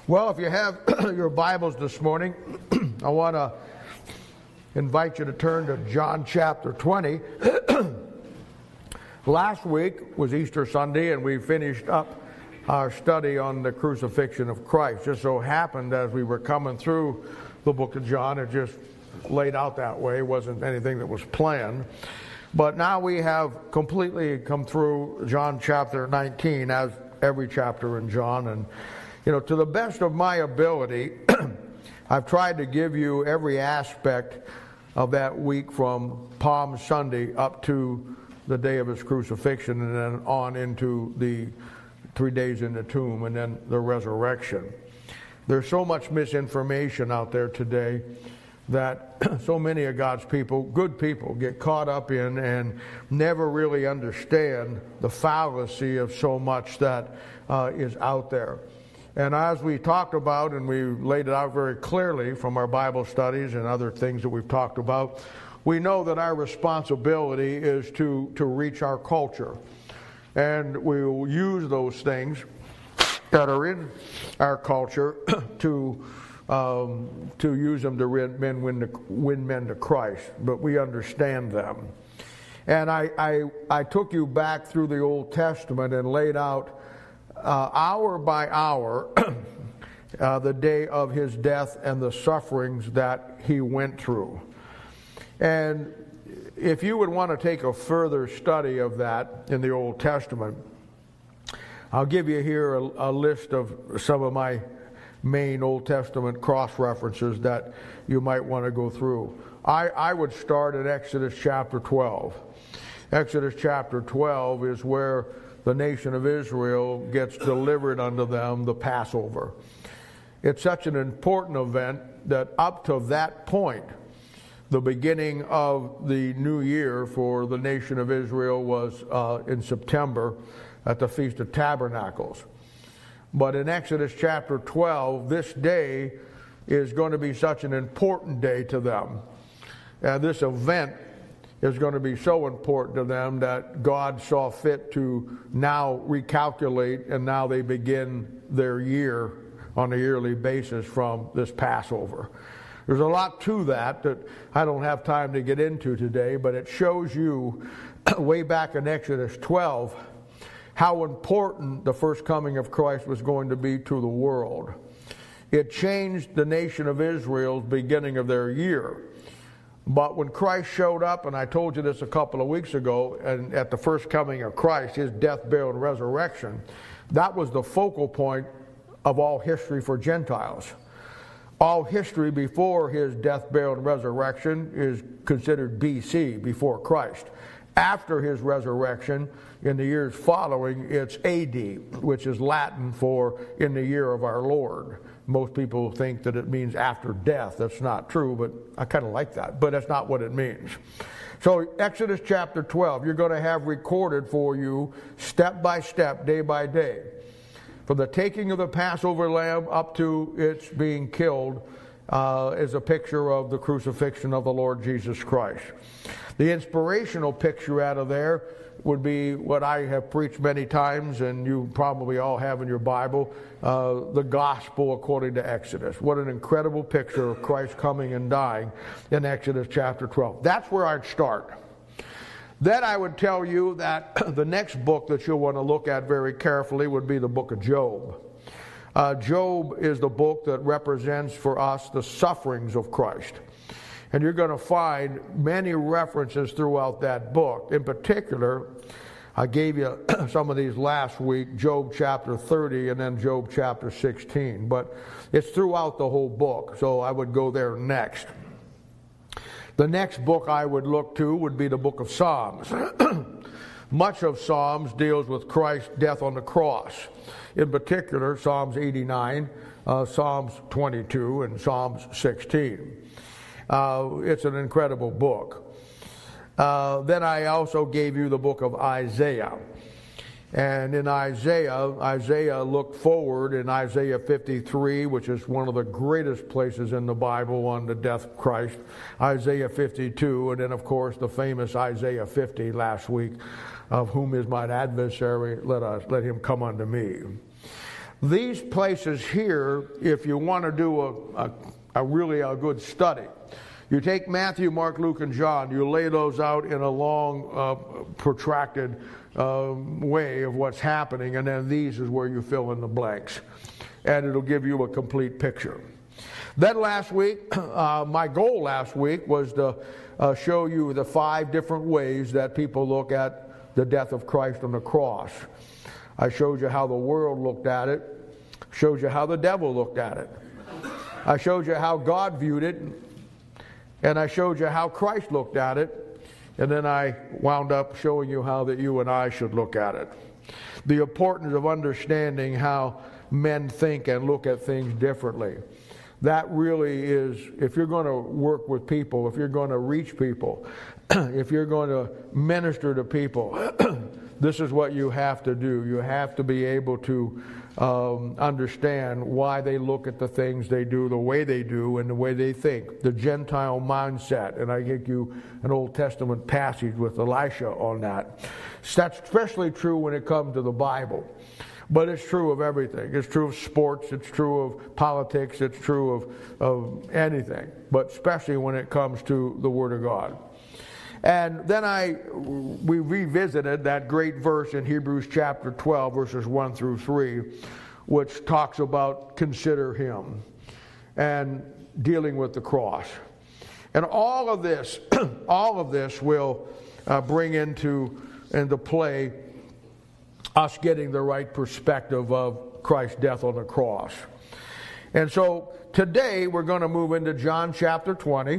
Well, if you have your Bibles this morning, I want to invite you to turn to John chapter 20. Last week was Easter Sunday, and we finished up our study on the crucifixion of Christ. Just so happened as we were coming through the book of John, it just laid out that way. It wasn't anything that was planned. But now we have completely come through John chapter 19, as every chapter in John. And, you know, to the best of my ability, I've tried to give you every aspect of that week from Palm Sunday up to the day of his crucifixion and then on into the 3 days in the tomb and then the resurrection. There's so much misinformation out there today that so many of God's people, good people, get caught up in and never really understand the fallacy of so much that is out there. And as we talked about, and we laid it out very clearly from our Bible studies and other things that we've talked about, we know that our responsibility is to reach our culture. And we will use those things that are in our culture to use them to win men to Christ. But we understand them. And I took you back through the Old Testament and laid out hour by hour the day of his death and the sufferings that he went through. And if you would want to take a further study of that in the Old Testament, I'll give you here a list of some of my main Old Testament cross-references that you might want to go through. I would start at Exodus chapter 12. Exodus chapter 12 is where the nation of Israel gets delivered unto them the Passover. It's such an important event that up to that point, the beginning of the new year for the nation of Israel was in September at the Feast of Tabernacles. But in Exodus chapter 12, this day is going to be such an important day to them. And this event is going to be so important to them that God saw fit to now recalculate, and now they begin their year on a yearly basis from this Passover. There's a lot to that I don't have time to get into today, but it shows you way back in Exodus 12 how important the first coming of Christ was going to be to the world. It changed the nation of Israel's beginning of their year. But when Christ showed up, and I told you this a couple of weeks ago, and at the first coming of Christ, his death, burial, and resurrection, that was the focal point of all history for Gentiles. All history before his death, burial, and resurrection is considered BC, before Christ. After his resurrection, in the years following, it's AD, which is Latin for in the year of our Lord. Most people think that it means after death. That's not true, but I kind of like that. But that's not what it means. So Exodus chapter 12, you're going to have recorded for you step by step, day by day, from the taking of the Passover lamb up to its being killed, is a picture of the crucifixion of the Lord Jesus Christ. The inspirational picture out of there would be what I have preached many times, and you probably all have in your Bible, the gospel according to Exodus. What an incredible picture of Christ coming and dying in Exodus chapter 12. That's where I'd start. Then I would tell you that the next book that you'll want to look at very carefully would be the book of Job. Job is the book that represents for us the sufferings of Christ. And you're going to find many references throughout that book. In particular, I gave you some of these last week, Job chapter 30 and then Job chapter 16. But it's throughout the whole book, so I would go there next. The next book I would look to would be the book of Psalms. Much of Psalms deals with Christ's death on the cross. In particular, Psalms 89, Psalms 22, and Psalms 16. It's an incredible book. Then I also gave you the book of Isaiah. And in Isaiah looked forward in Isaiah 53, which is one of the greatest places in the Bible on the death of Christ. Isaiah 52, and then of course the famous Isaiah 50 last week, of whom is mine adversary, let him come unto me. these places here, if you want to do a really good study, you take Matthew, Mark, Luke, and John, you lay those out in a long, protracted way of what's happening, and then these is where you fill in the blanks. And it'll give you a complete picture. Then last week, my goal last week was to show you the 5 different ways that people look at the death of Christ on the cross. I showed you how the world looked at it, showed you how the devil looked at it. I showed you how God viewed it, and I showed you how Christ looked at it, and then I wound up showing you how that you and I should look at it. The importance of understanding how men think and look at things differently. That really is, if you're going to work with people, if you're going to reach people, if you're going to minister to people, this is what you have to do. You have to be able to understand why they look at the things they do the way they do and the way they think. The Gentile mindset, and I give you an Old Testament passage with Elisha on that. That's especially true when it comes to the Bible. But it's true of everything. It's true of sports. It's true of politics. It's true of anything. But especially when it comes to the Word of God. And then we revisited that great verse in Hebrews chapter 12, verses 1 through 3, which talks about consider Him and dealing with the cross. And all of this will bring into play us getting the right perspective of Christ's death on the cross. And so today we're going to move into John chapter 20.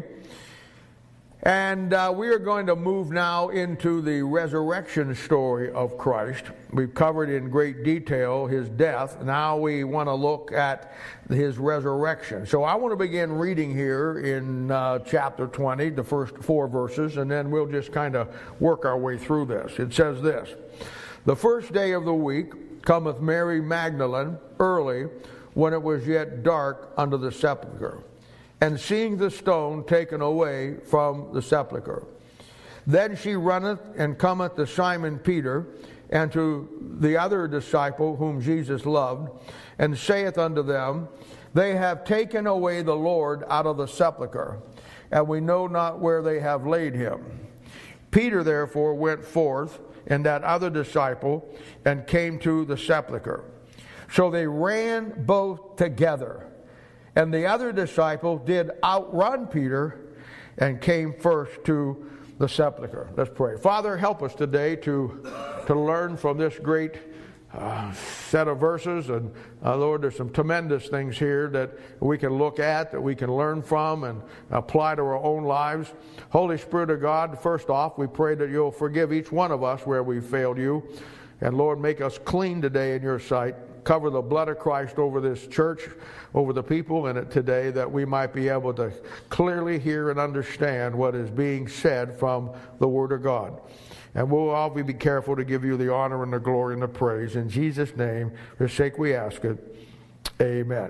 And we are going to move now into the resurrection story of Christ. We've covered in great detail His death. Now we want to look at His resurrection. So I want to begin reading here in chapter 20, the first 4 verses, and then we'll just kind of work our way through this. It says this: The first day of the week cometh Mary Magdalene early, when it was yet dark, unto the sepulchre, and seeing the stone taken away from the sepulchre. Then she runneth and cometh to Simon Peter, and to the other disciple whom Jesus loved, and saith unto them, They have taken away the Lord out of the sepulchre, and we know not where they have laid him. Peter therefore went forth, and that other disciple, and came to the sepulchre. So they ran both together. And the other disciple did outrun Peter, and came first to the sepulchre. Let's pray. Father, help us today to learn from this great set of verses. And Lord, there's some tremendous things here that we can look at, that we can learn from and apply to our own lives. Holy Spirit of God, first off, we pray that you'll forgive each one of us where we failed you. And Lord, make us clean today in your sight. Cover the blood of Christ over this church, over the people in it today, that we might be able to clearly hear and understand what is being said from the Word of God. And we'll all be careful to give you the honor and the glory and the praise. In Jesus' name, for his sake we ask it. Amen.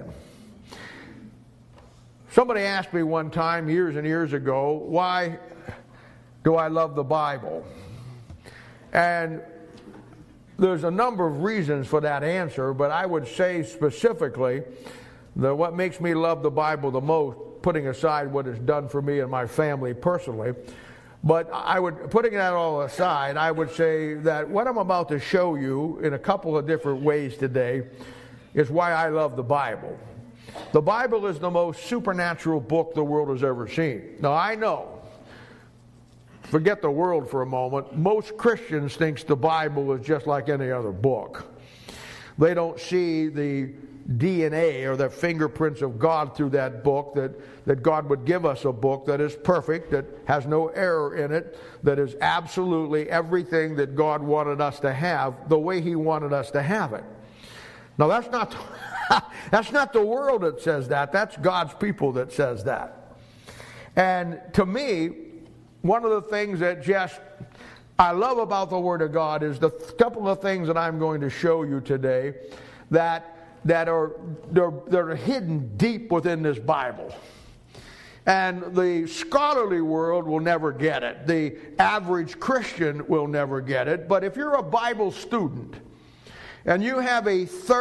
Somebody asked me one time, years and years ago, why do I love the Bible? And there's a number of reasons for that answer, but I would say specifically that what makes me love the Bible the most, putting aside what it's done for me and my family personally, but putting that all aside, I would say that what I'm about to show you in a couple of different ways today is why I love the Bible. The Bible is the most supernatural book the world has ever seen. Now I know, forget the world for a moment, most Christians think the Bible is just like any other book. They don't see the DNA or the fingerprints of God through that book, that God would give us a book that is perfect, that has no error in it, that is absolutely everything that God wanted us to have the way He wanted us to have it. Now that's not the world that says that. That's God's people that says that. And to me, one of the things that just I love about the Word of God is the couple of things that I'm going to show you today that are hidden deep within this Bible. And the scholarly world will never get it. The average Christian will never get it. But if you're a Bible student and you have a thirst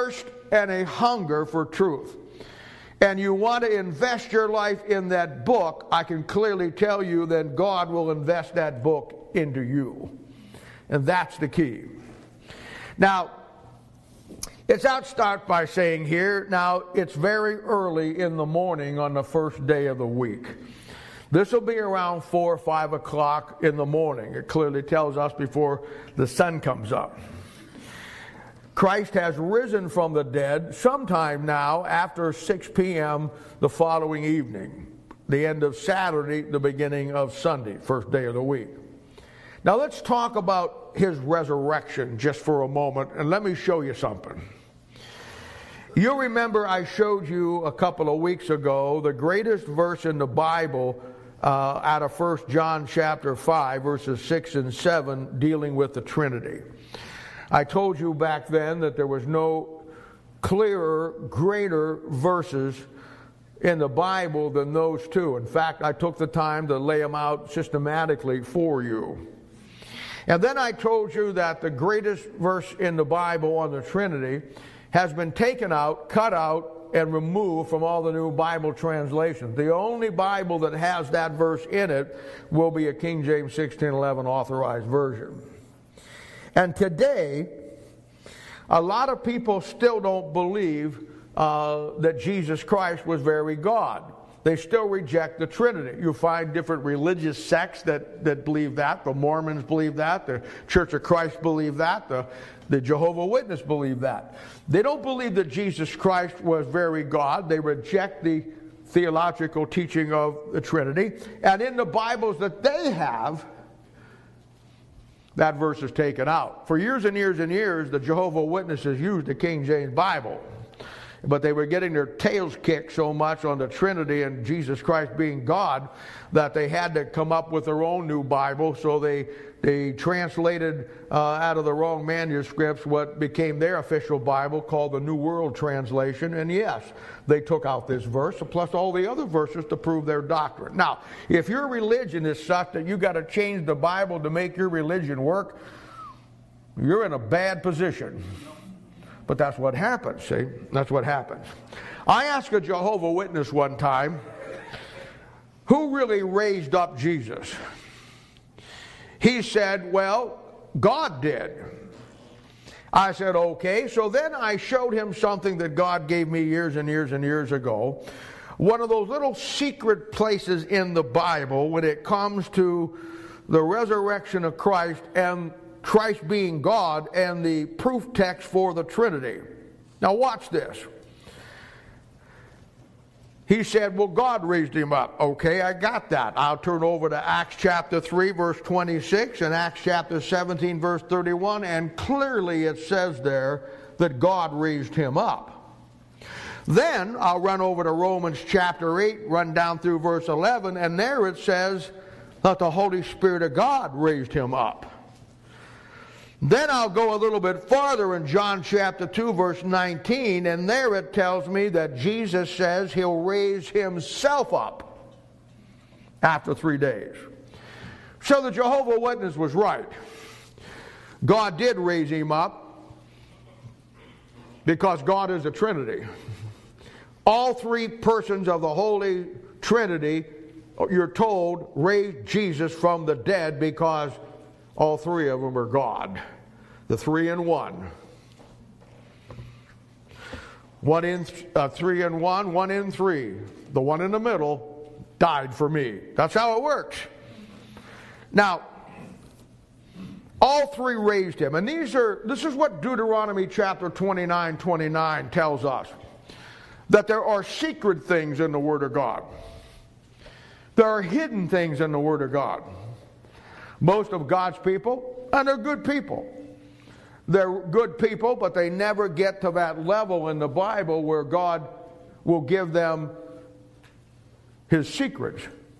and a hunger for truth, and you want to invest your life in that book, I can clearly tell you that God will invest that book into you. And that's the key. Now, I'll start by saying here, now it's very early in the morning on the first day of the week. This will be around 4 or 5 o'clock in the morning. It clearly tells us before the sun comes up. Christ has risen from the dead sometime now after 6 p.m. the following evening, the end of Saturday, the beginning of Sunday, first day of the week. Now let's talk about his resurrection just for a moment, and let me show you something. You'll remember I showed you a couple of weeks ago the greatest verse in the Bible out of 1 John chapter 5, verses 6 and 7, dealing with the Trinity. I told you back then that there was no clearer, greater verses in the Bible than those two. In fact, I took the time to lay them out systematically for you. And then I told you that the greatest verse in the Bible on the Trinity has been taken out, cut out, and removed from all the new Bible translations. The only Bible that has that verse in it will be a King James 1611 authorized version. And today, a lot of people still don't believe that Jesus Christ was very God. They still reject the Trinity. You find different religious sects that believe that. The Mormons believe that. The Church of Christ believe that. The Jehovah's Witnesses believe that. They don't believe that Jesus Christ was very God. They reject the theological teaching of the Trinity. And in the Bibles that they have, that verse is taken out. For years and years and years, the Jehovah's Witnesses used the King James Bible. But they were getting their tails kicked so much on the Trinity and Jesus Christ being God that they had to come up with their own new Bible. So they translated out of the wrong manuscripts what became their official Bible, called the New World Translation. And yes, they took out this verse, plus all the other verses to prove their doctrine. Now, if your religion is such that you got to change the Bible to make your religion work, you're in a bad position. But that's what happens, see? That's what happens. I asked a Jehovah's Witness one time, who really raised up Jesus? He said, well, God did. I said, okay. So then I showed him something that God gave me years and years and years ago. One of those little secret places in the Bible when it comes to the resurrection of Christ and Christ being God and the proof text for the Trinity. Now watch this. He said, well, God raised him up. Okay, I got that. I'll turn over to Acts chapter 3, verse 26, and Acts chapter 17, verse 31, and clearly it says there that God raised him up. Then I'll run over to Romans chapter 8, run down through verse 11, and there it says that the Holy Spirit of God raised him up. Then I'll go a little bit farther in John chapter 2, verse 19, and there it tells me that Jesus says he'll raise himself up after 3 days. So the Jehovah's Witness was right. God did raise him up because God is the Trinity. All three persons of the Holy Trinity, you're told, raised Jesus from the dead because all three of them are God. The 3 in 1. 1 in 3 in 1, 1 in 3. The one in the middle died for me. That's how it works. Now, all three raised him. And this is what Deuteronomy chapter 29 tells us. That there are secret things in the Word of God. There are hidden things in the Word of God. Most of God's people, and they're good people. They're good people, but they never get to that level in the Bible where God will give them his secrets.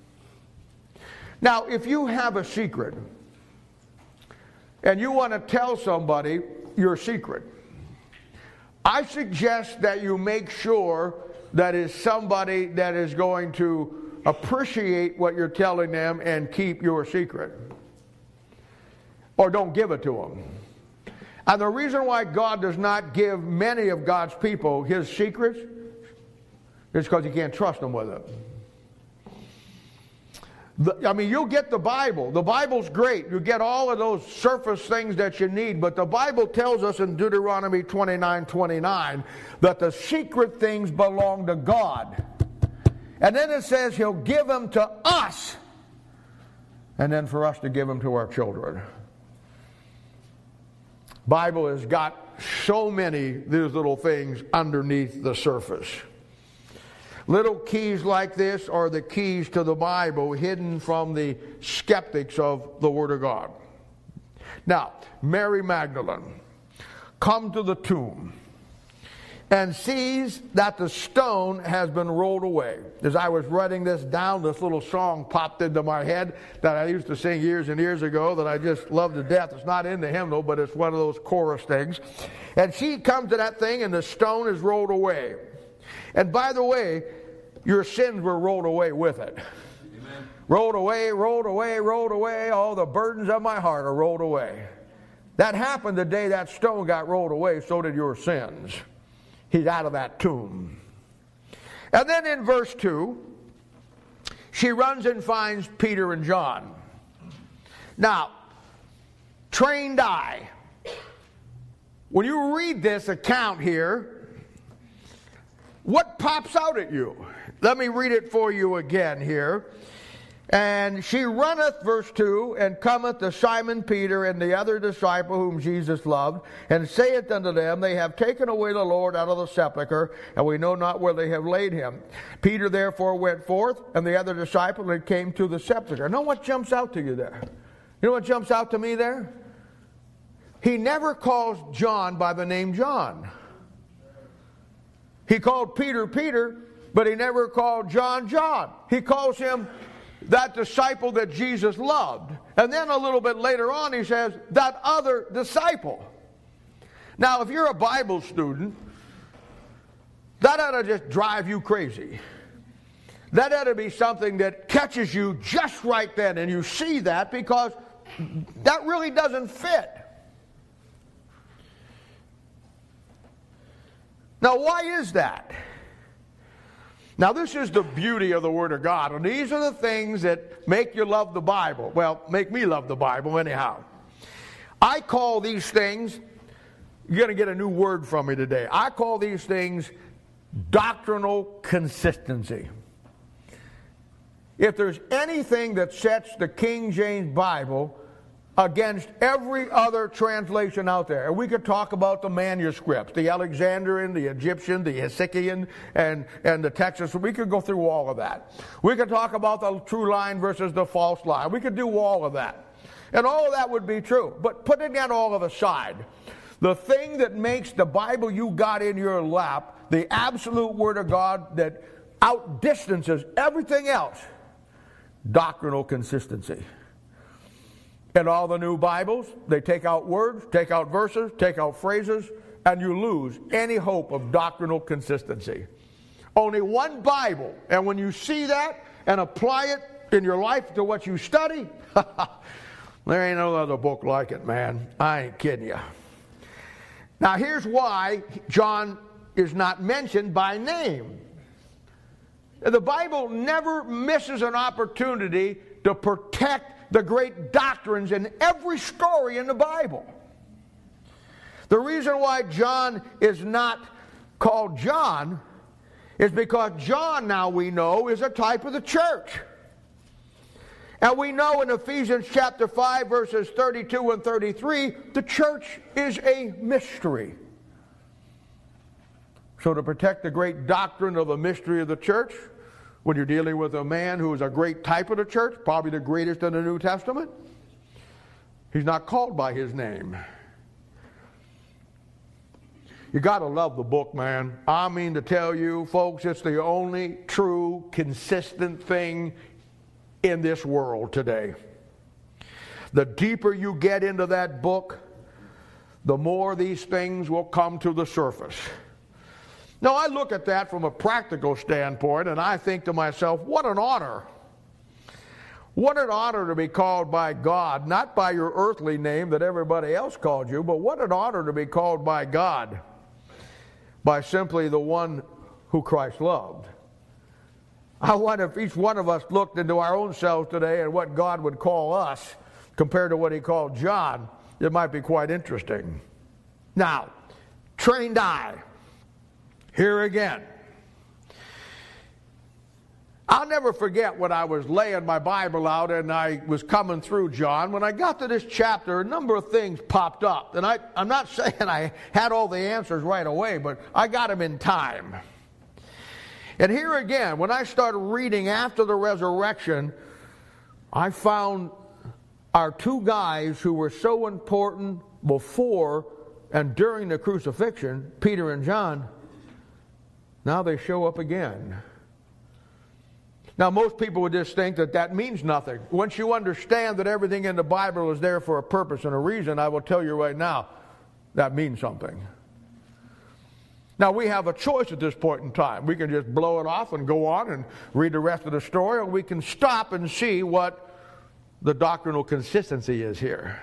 Now, if you have a secret and you want to tell somebody your secret, I suggest that you make sure that is somebody that is going to appreciate what you're telling them and keep your secret. Or don't give it to them. And the reason why God does not give many of God's people his secrets is because he can't trust them with it. You'll get the Bible. The Bible's great. You get all of those surface things that you need, but the Bible tells us in Deuteronomy 29:29 that the secret things belong to God. And then it says he'll give them to us, and then for us to give them to our children. Bible has got so many these little things underneath the surface. Little keys like this are the keys to the Bible hidden from the skeptics of the Word of God. Now, Mary Magdalene comes to the tomb and sees that the stone has been rolled away. As I was writing this down, this little song popped into my head that I used to sing years and years ago that I just love to death. It's not in the hymnal, but it's one of those chorus things. And she comes to that thing and the stone is rolled away. And by the way, your sins were rolled away with it. Amen. Rolled away, rolled away, rolled away. All the burdens of my heart are rolled away. That happened the day that stone got rolled away, so did your sins. He's out of that tomb. And then in verse 2, she runs and finds Peter and John. Now, trained eye. When you read this account here, what pops out at you? Let me read it for you again here. And she runneth, verse 2, and cometh to Simon Peter and the other disciple whom Jesus loved, and saith unto them, They have taken away the Lord out of the sepulchre, and we know not where they have laid him. Peter therefore went forth, and the other disciple, and came to the sepulchre. Know what jumps out to you there? You know what jumps out to me there? He never calls John by the name John. He called Peter, Peter, but he never called John, John. He calls him that disciple that Jesus loved. And then a little bit later on he says, that other disciple. Now, if you're a Bible student, that ought to just drive you crazy. That ought to be something that catches you just right then, and you see that because that really doesn't fit. Now, why is that? Now, this is the beauty of the Word of God, and these are the things that make you love the Bible. Well, make me love the Bible anyhow. I call these things, you're going to get a new word from me today. I call these things doctrinal consistency. If there's anything that sets the King James Bible against every other translation out there. And we could talk about the manuscripts, the Alexandrian, the Egyptian, the Hesychian, and the Texas. We could go through all of that. We could talk about the true line versus the false line. We could do all of that. And all of that would be true. But putting that all aside, the thing that makes the Bible you got in your lap, the absolute Word of God that outdistances everything else, doctrinal consistency. In all the new Bibles, they take out words, take out verses, take out phrases, and you lose any hope of doctrinal consistency. Only one Bible, and when you see that and apply it in your life to what you study, there ain't no other book like it, man. I ain't kidding you. Now here's why John is not mentioned by name. The Bible never misses an opportunity to protect the great doctrines in every story in the Bible. The reason why John is not called John is because John, now we know, is a type of the church. And we know in Ephesians chapter 5 verses 32 and 33, the church is a mystery. So to protect the great doctrine of the mystery of the church, when you're dealing with a man who is a great type of the church, probably the greatest in the New Testament, he's not called by his name. You got to love the book, man. I mean to tell you, folks, it's the only true, consistent thing in this world today. The deeper you get into that book, the more these things will come to the surface. Now, I look at that from a practical standpoint, and I think to myself, what an honor. What an honor to be called by God, not by your earthly name that everybody else called you, but what an honor to be called by God, by simply the one who Christ loved. I wonder if each one of us looked into our own selves today and what God would call us compared to what he called John. It might be quite interesting. Now, trained eye. Here again. I'll never forget when I was laying my Bible out and I was coming through John. When I got to this chapter, a number of things popped up. And I'm not saying I had all the answers right away, but I got them in time. And here again, when I started reading after the resurrection, I found our two guys who were so important before and during the crucifixion, Peter and John, now they show up again. Now, most people would just think that that means nothing. Once you understand that everything in the Bible is there for a purpose and a reason, I will tell you right now, that means something. Now, we have a choice at this point in time. We can just blow it off and go on and read the rest of the story, or we can stop and see what the doctrinal consistency is here.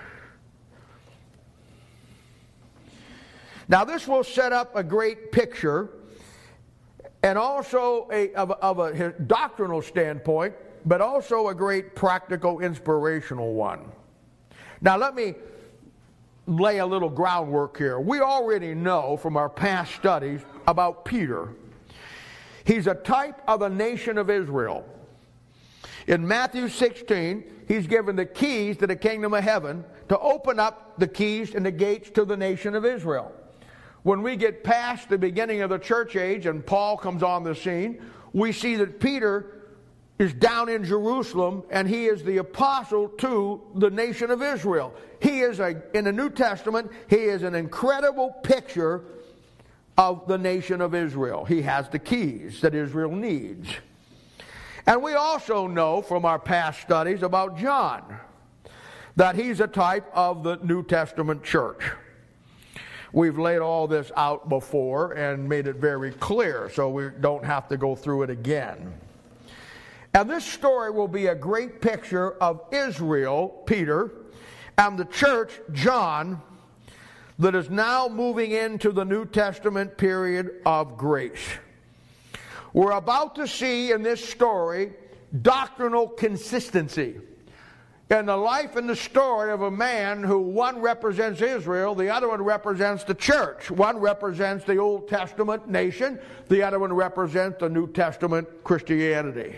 Now, this will set up a great picture, and also of a doctrinal standpoint, but also a great practical, inspirational one. Now, let me lay a little groundwork here. We already know from our past studies about Peter. He's a type of the nation of Israel. In Matthew 16, he's given the keys to the kingdom of heaven to open up the keys and the gates to the nation of Israel. When we get past the beginning of the church age and Paul comes on the scene, we see that Peter is down in Jerusalem and he is the apostle to the nation of Israel. He is, in the New Testament, he is an incredible picture of the nation of Israel. He has the keys that Israel needs. And we also know from our past studies about John that he's a type of the New Testament church. We've laid all this out before and made it very clear, so we don't have to go through it again. And this story will be a great picture of Israel, Peter, and the church, John, that is now moving into the New Testament period of grace. We're about to see in this story doctrinal consistency in the life and the story of a man who one represents Israel, the other one represents the church. One represents the Old Testament nation, the other one represents the New Testament Christianity.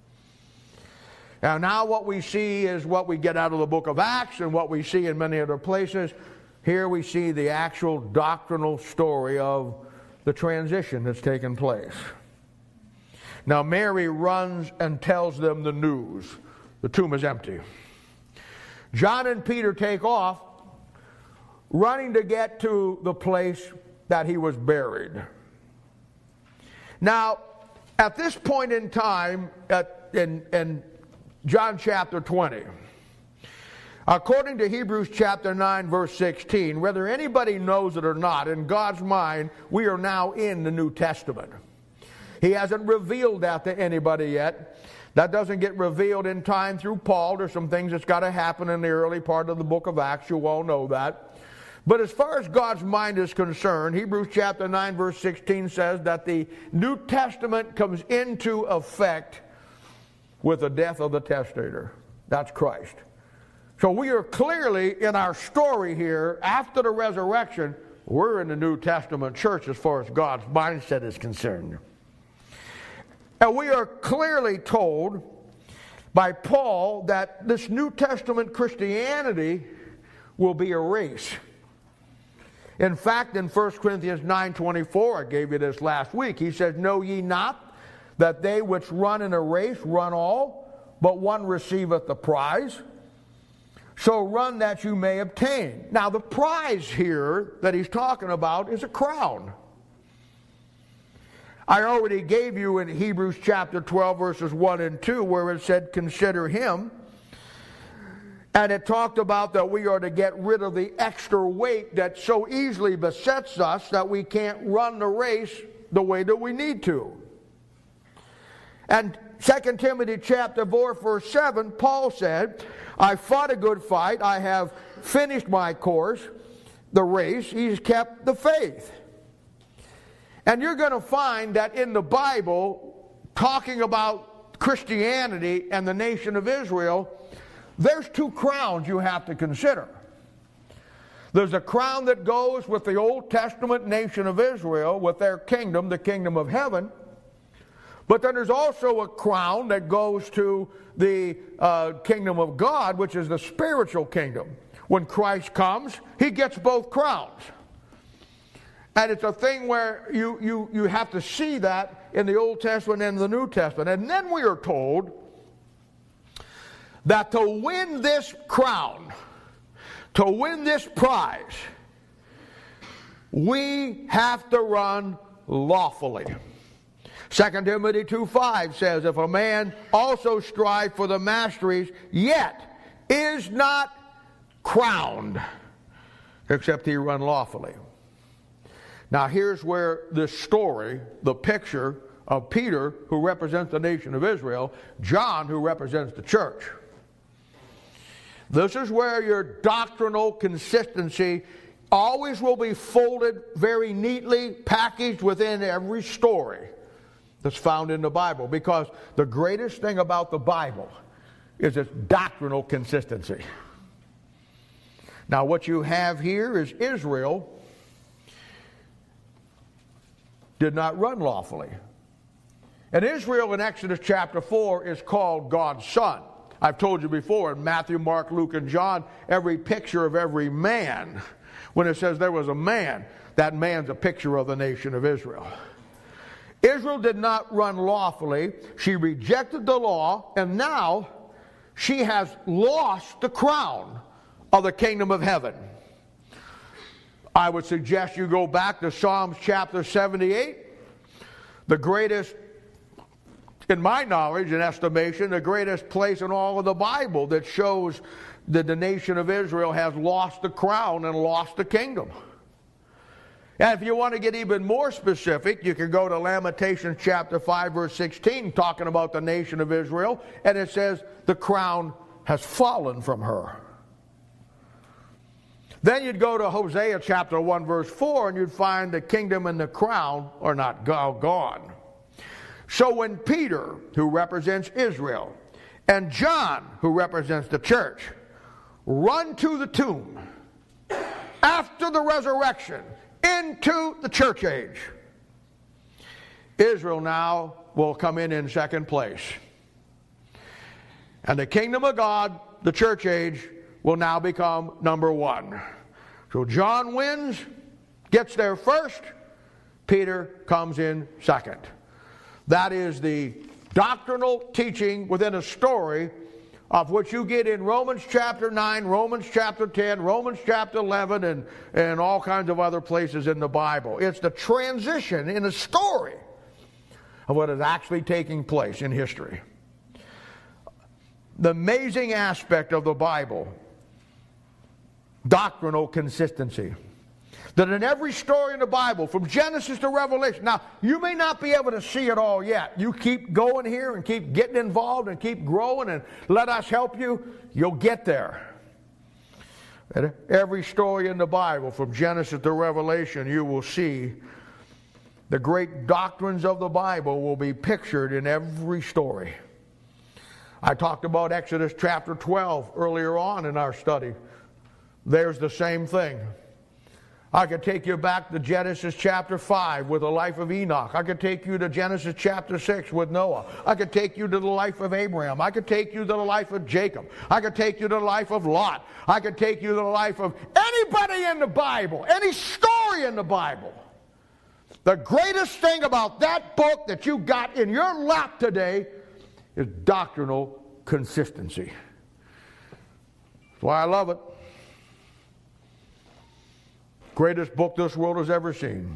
And now what we see is what we get out of the book of Acts and what we see in many other places. Here we see the actual doctrinal story of the transition that's taken place. Now Mary runs and tells them the news. The tomb is empty. John and Peter take off, running to get to the place that he was buried. Now, at this point in time, in John chapter 20, according to Hebrews chapter 9, verse 16, whether anybody knows it or not, in God's mind, we are now in the New Testament. He hasn't revealed that to anybody yet. That doesn't get revealed in time through Paul. There's some things that's got to happen in the early part of the book of Acts. You all know that. But as far as God's mind is concerned, Hebrews chapter 9, verse 16 says that the New Testament comes into effect with the death of the testator. That's Christ. So we are clearly in our story here, after the resurrection, we're in the New Testament church as far as God's mindset is concerned. And we are clearly told by Paul that this New Testament Christianity will be a race. In fact, in 1 Corinthians 9:24, I gave you this last week, he says, "Know ye not that they which run in a race run all, but one receiveth the prize? So run that you may obtain." Now the prize here that he's talking about is a crown. I already gave you in Hebrews chapter 12 verses 1 and 2 where it said, "Consider him." And it talked about that we are to get rid of the extra weight that so easily besets us that we can't run the race the way that we need to. And 2 Timothy chapter 4, verse 7, Paul said, I fought a good fight, I have finished my course, the race, he's kept the faith. And you're going to find that in the Bible, talking about Christianity and the nation of Israel, there's two crowns you have to consider. There's a crown that goes with the Old Testament nation of Israel, with their kingdom, the kingdom of heaven. But then there's also a crown that goes to the kingdom of God, which is the spiritual kingdom. When Christ comes, he gets both crowns. And it's a thing where you have to see that in the Old Testament and the New Testament. And then we are told that to win this crown, to win this prize, we have to run lawfully. 2 Timothy 2:5 says, if a man also strive for the masteries, yet is not crowned, except he run lawfully. Now here's where this story, the picture of Peter, who represents the nation of Israel, John, who represents the church. This is where your doctrinal consistency always will be folded very neatly, packaged within every story that's found in the Bible. Because the greatest thing about the Bible is its doctrinal consistency. Now what you have here is Israel did not run lawfully. And Israel in Exodus chapter 4 is called God's son. I've told you before, in Matthew, Mark, Luke, and John, every picture of every man, when it says there was a man, that man's a picture of the nation of Israel. Israel did not run lawfully. She rejected the law, and now she has lost the crown of the kingdom of heaven. I would suggest you go back to Psalms chapter 78, the greatest, in my knowledge and estimation, the greatest place in all of the Bible that shows that the nation of Israel has lost the crown and lost the kingdom. And if you want to get even more specific, you can go to Lamentations chapter 5, verse 16, talking about the nation of Israel, and it says, the crown has fallen from her. Then you'd go to Hosea chapter 1, verse 4, and you'd find the kingdom and the crown are not gone. So when Peter, who represents Israel, and John, who represents the church, run to the tomb after the resurrection into the church age, Israel now will come in second place. And the kingdom of God, the church age, will now become number one. So John wins, gets there first. Peter comes in second. That is the doctrinal teaching within a story of which you get in Romans chapter 9, Romans chapter 10, Romans chapter 11, and all kinds of other places in the Bible. It's the transition in a story of what is actually taking place in history. The amazing aspect of the Bible, doctrinal consistency. That in every story in the Bible, from Genesis to Revelation, now you may not be able to see it all yet. You keep going here and keep getting involved and keep growing and let us help you, you'll get there. And every story in the Bible, from Genesis to Revelation, you will see the great doctrines of the Bible will be pictured in every story. I talked about Exodus chapter 12 earlier on in our study. There's the same thing. I could take you back to Genesis chapter 5 with the life of Enoch. I could take you to Genesis chapter 6 with Noah. I could take you to the life of Abraham. I could take you to the life of Jacob. I could take you to the life of Lot. I could take you to the life of anybody in the Bible, any story in the Bible. The greatest thing about that book that you got in your lap today is doctrinal consistency. That's why I love it. Greatest book this world has ever seen.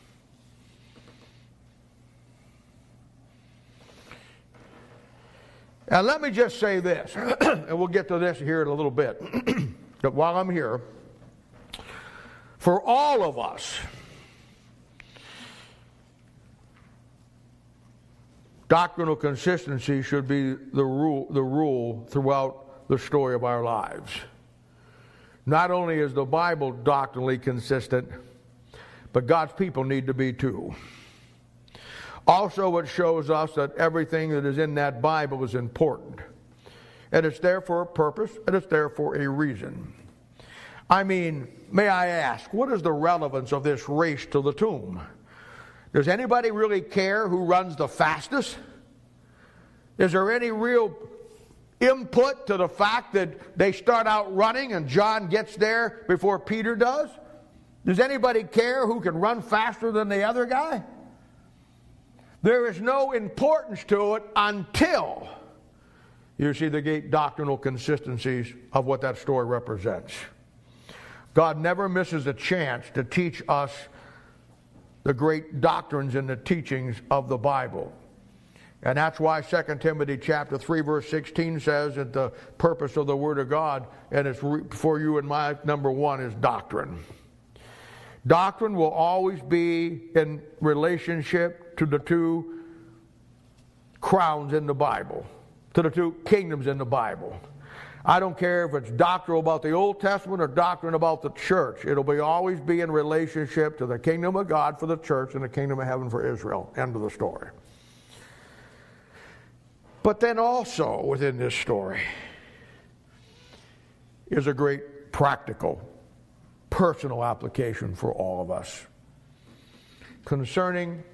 And let me just say this, and we'll get to this here in a little bit. But while I'm here, for all of us, Doctrinal consistency should be the rule throughout the story of our lives. Not only is the Bible doctrinally consistent, but God's people need to be too. Also, it shows us that everything that is in that Bible is important. And it's there for a purpose, and it's there for a reason. I mean, may I ask, what is the relevance of this race to the tomb? Does anybody really care who runs the fastest? Is there any real input to the fact that they start out running and John gets there before Peter does? Does anybody care who can run faster than the other guy? There is no importance to it until you see the great doctrinal consistencies of what that story represents. God never misses a chance to teach us the great doctrines and the teachings of the Bible. And that's why 2 Timothy chapter 3 verse 16 says that the purpose of the Word of God, and it's for you and my number one, is doctrine. Doctrine will always be in relationship to the two crowns in the Bible, to the two kingdoms in the Bible. I don't care if it's doctrine about the Old Testament or doctrine about the church. It'll always be in relationship to the kingdom of God for the church and the kingdom of heaven for Israel. End of the story. But then also within this story is a great practical, personal application for all of us concerning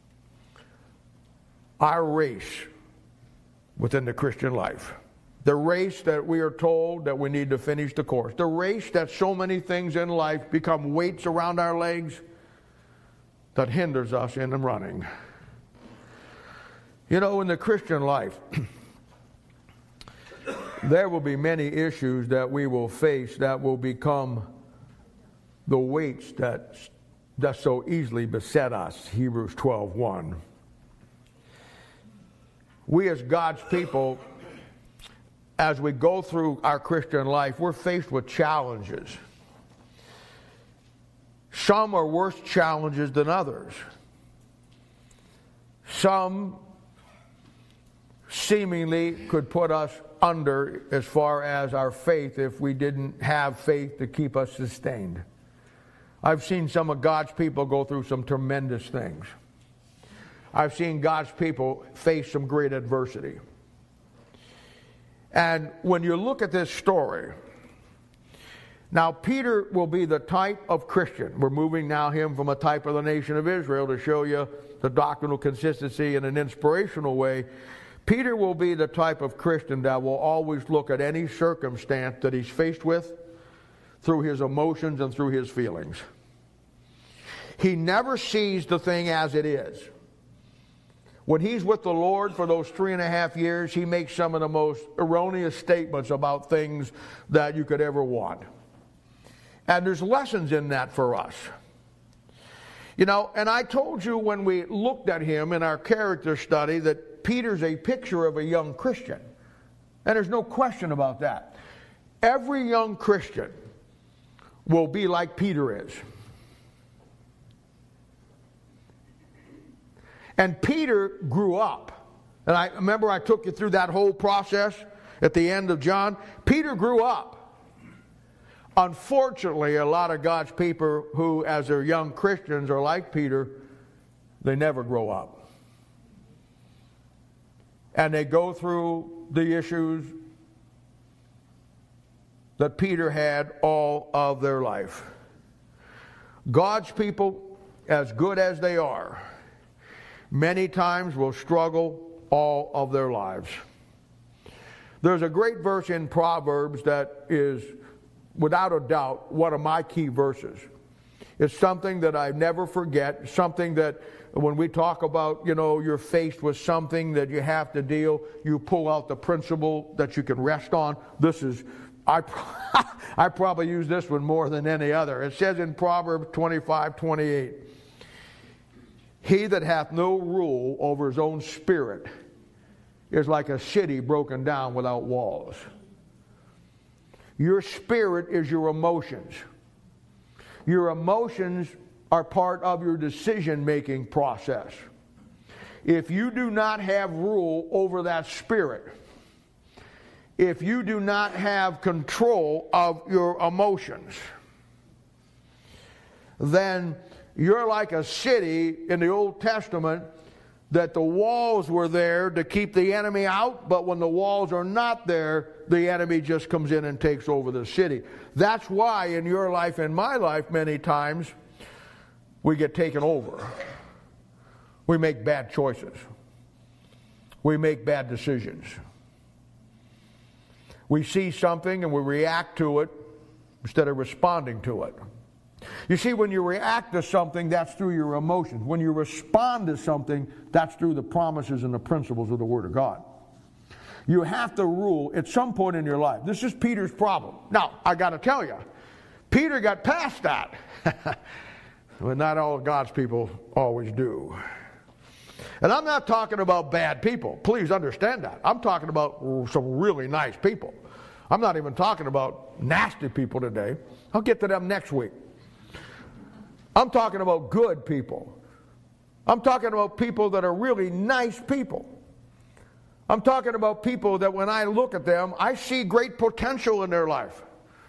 our race within the Christian life. The race that we are told that we need to finish the course. The race that so many things in life become weights around our legs that hinders us in running. You know, in the Christian life, there will be many issues that we will face that will become the weights that so easily beset us. Hebrews 12:1. We as God's people, as we go through our Christian life, we're faced with challenges. Some are worse challenges than others. Some seemingly could put us under as far as our faith if we didn't have faith to keep us sustained. I've seen some of God's people go through some tremendous things. I've seen God's people face some great adversity. And when you look at this story, now Peter will be the type of Christian. We're moving now him from a type of the nation of Israel to show you the doctrinal consistency in an inspirational way. Peter will be the type of Christian that will always look at any circumstance that he's faced with through his emotions and through his feelings. He never sees the thing as it is. When he's with the Lord for those 3.5 years, he makes some of the most erroneous statements about things that you could ever want. And there's lessons in that for us. You know, and I told you when we looked at him in our character study that Peter's a picture of a young Christian. And there's no question about that. Every young Christian will be like Peter is. And Peter grew up. And I remember I took you through that whole process at the end of John. Peter grew up. Unfortunately, a lot of God's people who, as they're young Christians, are like Peter, they never grow up. And they go through the issues that Peter had all of their life. God's people, as good as they are, many times will struggle all of their lives. There's a great verse in Proverbs that is, without a doubt, one of my key verses. It's something that I never forget, something that when we talk about, you know, you're faced with something that you have to deal, you pull out the principle that you can rest on. This is, I probably use this one more than any other. It says in Proverbs 25:28, he that hath no rule over his own spirit is like a city broken down without walls. Your spirit is your emotions. Your emotions are part of your decision-making process. if you do not have rule over that spirit, if you do not have control of your emotions, then you're like a city in the Old Testament that the walls were there to keep the enemy out, but when the walls are not there, the enemy just comes in and takes over the city. That's why in your life and my life many times we get taken over. We make bad choices. We make bad decisions. We see something and we react to it instead of responding to it. You see, when you react to something, that's through your emotions. When you respond to something, that's through the promises and the principles of the Word of God. You have to rule at some point in your life. This is Peter's problem. Now, I got to tell you, Peter got past that. But not all of God's people always do. And I'm not talking about bad people. Please understand that. I'm talking about some really nice people. I'm not even talking about nasty people today. I'll get to them next week. I'm talking about good people. I'm talking about people that are really nice people. I'm talking about people that when I look at them, I see great potential in their life.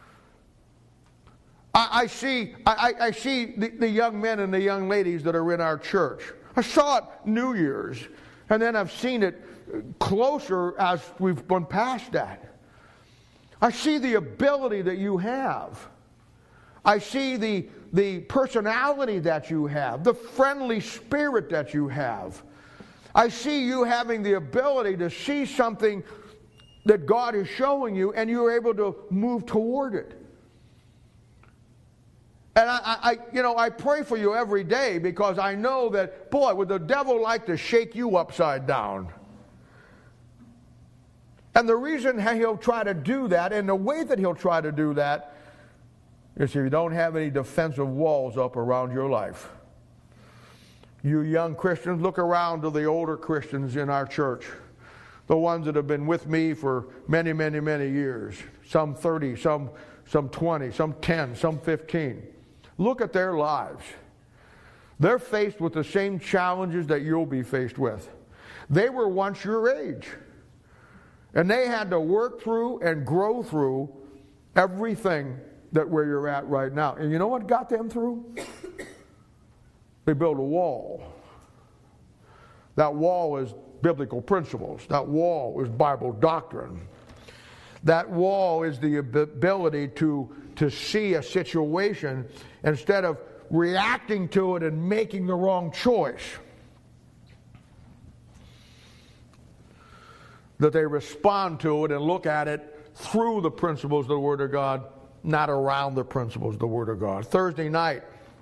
I see the young men and the young ladies that are in our church. I saw it New Year's, and then I've seen it closer as we've gone past that. I see the ability that you have. I see the personality that you have, the friendly spirit that you have. I see you having the ability to see something that God is showing you, and you're able to move toward it. And I pray for you every day because I know that, boy, would the devil like to shake you upside down. And the reason he'll try to do that, and the way that he'll try to do that, is if you don't have any defensive walls up around your life. You young Christians, look around to the older Christians in our church, the ones that have been with me for many, many, many years, some 30, some 20, some 10, some 15. Look at their lives. They're faced with the same challenges that you'll be faced with. They were once your age. And they had to work through and grow through everything that where you're at right now. And you know what got them through? They built a wall. That wall is biblical principles. That wall is Bible doctrine. That wall is the ability to see a situation instead of reacting to it and making the wrong choice. That they respond to it and look at it through the principles of the Word of God, not around the principles of the Word of God. Thursday night,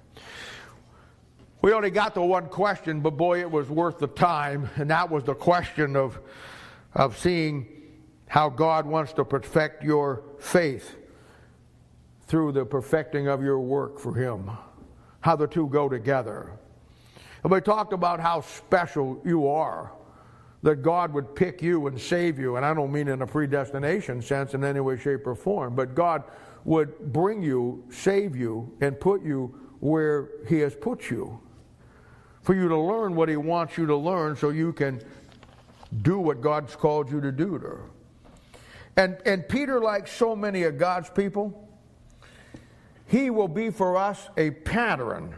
we only got to one question, but boy, it was worth the time, and that was the question of seeing how God wants to perfect your faith through the perfecting of your work for Him. How the two go together. And we talked about how special you are, that God would pick you and save you, and I don't mean in a predestination sense in any way, shape, or form, but God would bring you, save you, and put you where He has put you, for you to learn what He wants you to learn so you can do what God's called you to do. And Peter, like so many of God's people, he will be for us a pattern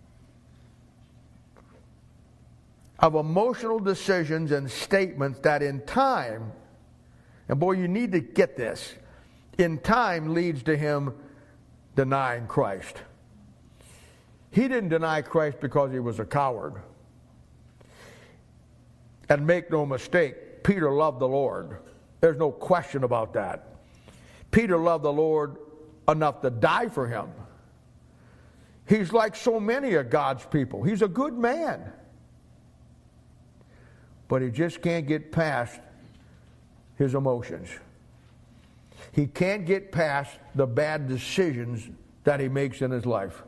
of emotional decisions and statements that in time, and boy, you need to get this, in time leads to him denying Christ. He didn't deny Christ because he was a coward. And make no mistake, Peter loved the Lord. There's no question about that. Peter loved the Lord enough to die for Him. He's like so many of God's people. He's a good man. But he just can't get past his emotions. He can't get past the bad decisions that he makes in his life.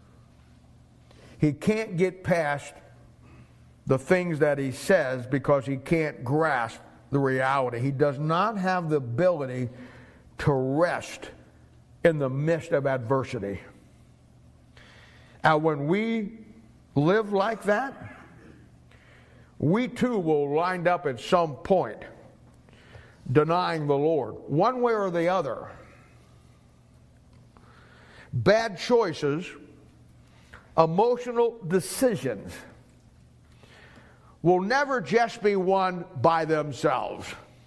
He can't get past the things that he says because he can't grasp the reality. He does not have the ability to rest in the midst of adversity. And when we live like that, we too will wind up at some point denying the Lord, one way or the other. Bad choices, emotional decisions will never just be won by themselves,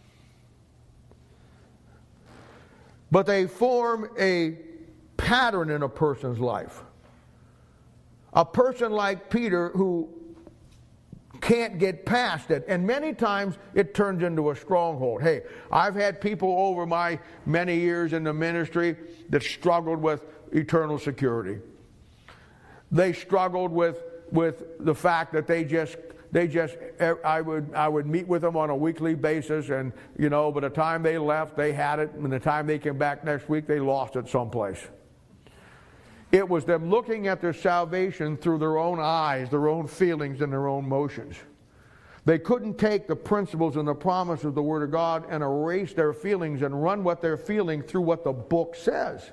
but they form a pattern in a person's life. A person like Peter who can't get past it, and many times it turns into a stronghold. Hey, I've had people over my many years in the ministry that struggled with eternal security. They struggled with the fact that I would meet with them on a weekly basis, and by the time they left, they had it, and the time they came back next week, they lost it someplace. It was them looking at their salvation through their own eyes, their own feelings, and their own motions. They couldn't take the principles and the promise of the Word of God and erase their feelings and run what they're feeling through what the book says.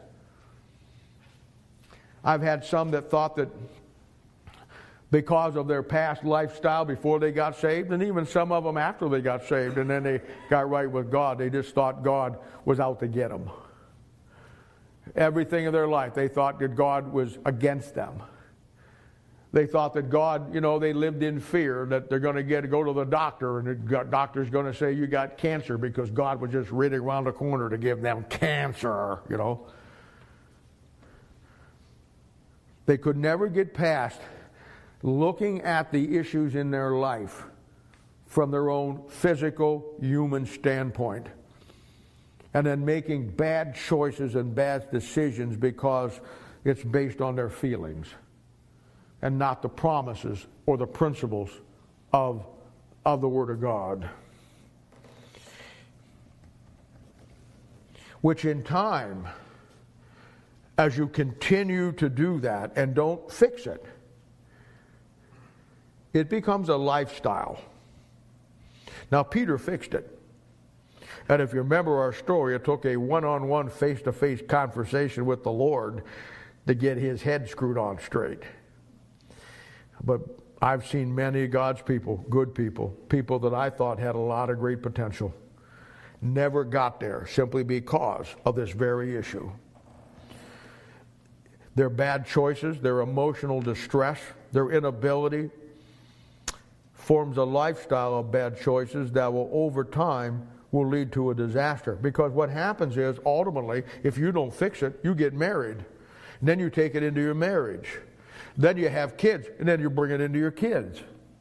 I've had some that thought that because of their past lifestyle before they got saved, and even some of them after they got saved and then they got right with God, they just thought God was out to get them. Everything in their life, they thought that God was against them. They thought that God, they lived in fear that they're going to go to the doctor and the doctor's going to say you got cancer because God was just ready around the corner to give them cancer, They could never get past looking at the issues in their life from their own physical, human standpoint, and then making bad choices and bad decisions because it's based on their feelings and not the promises or the principles of the Word of God. Which in time, as you continue to do that and don't fix it, it becomes a lifestyle. Now, Peter fixed it. And if you remember our story, it took a one-on-one, face-to-face conversation with the Lord to get his head screwed on straight. But I've seen many of God's people, good people, people that I thought had a lot of great potential, never got there simply because of this very issue. Their bad choices, their emotional distress, their inability forms a lifestyle of bad choices that will, over time, will lead to a disaster. Because what happens is, ultimately, if you don't fix it, you get married. And then you take it into your marriage. Then you have kids, and then you bring it into your kids.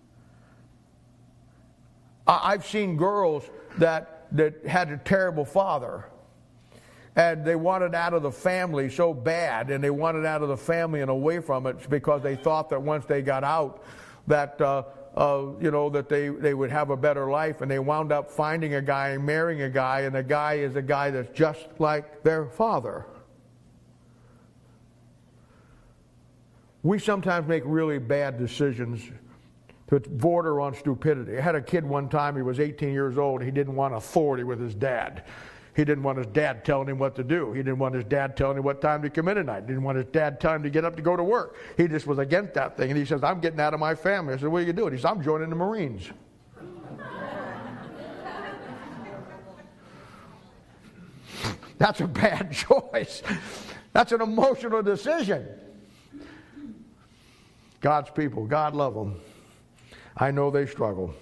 I've seen girls that had a terrible father, and they wanted out of the family so bad, and they wanted out of the family and away from it because they thought that once they got out, that that they would have a better life, and they wound up finding a guy and marrying a guy, and the guy is a guy that's just like their father. We sometimes make really bad decisions that border on stupidity. I had a kid one time, he was 18 years old, he didn't want authority with his dad. He didn't want his dad telling him what to do. He didn't want his dad telling him what time to come in at night. He didn't want his dad telling him to get up to go to work. He just was against that thing. And he says, I'm getting out of my family. I said, what are you doing? He says, I'm joining the Marines. That's a bad choice. That's an emotional decision. God's people, God love them. I know they struggle.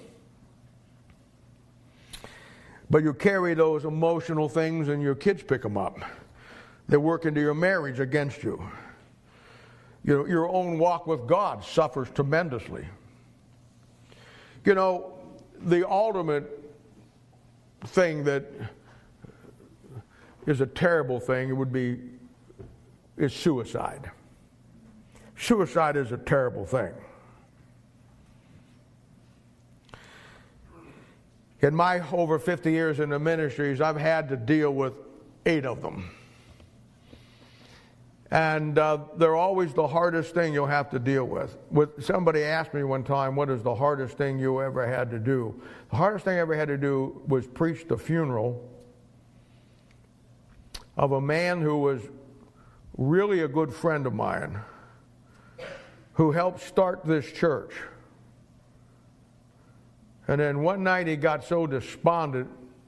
But you carry those emotional things and your kids pick them up. They work into your marriage against you. Your own walk with God suffers tremendously. The ultimate thing that is a terrible thing is suicide. Suicide is a terrible thing. In my over 50 years in the ministries, I've had to deal with 8 of them. And they're always the hardest thing you'll have to deal with. Somebody asked me one time, what is the hardest thing you ever had to do? The hardest thing I ever had to do was preach the funeral of a man who was really a good friend of mine, who helped start this church. And then one night he got so despondent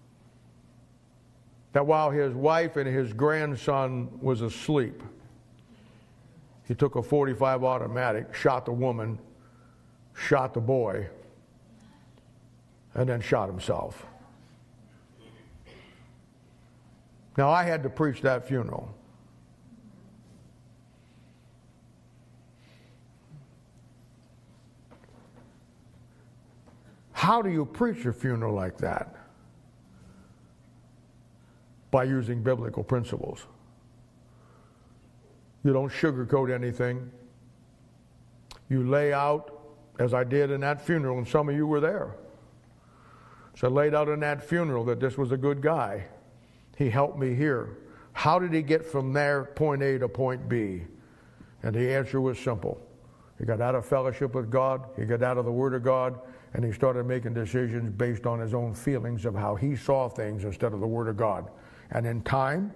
that while his wife and his grandson was asleep, he took a .45 automatic, shot the woman, shot the boy, and then shot himself. Now, I had to preach that funeral. How do you preach a funeral like that? By using biblical principles. You don't sugarcoat anything. You lay out, as I did in that funeral, and some of you were there. So I laid out in that funeral that this was a good guy. He helped me here. How did he get from there, point A to point B? And the answer was simple. He got out of fellowship with God, he got out of the Word of God, and he started making decisions based on his own feelings of how he saw things instead of the Word of God. And in time,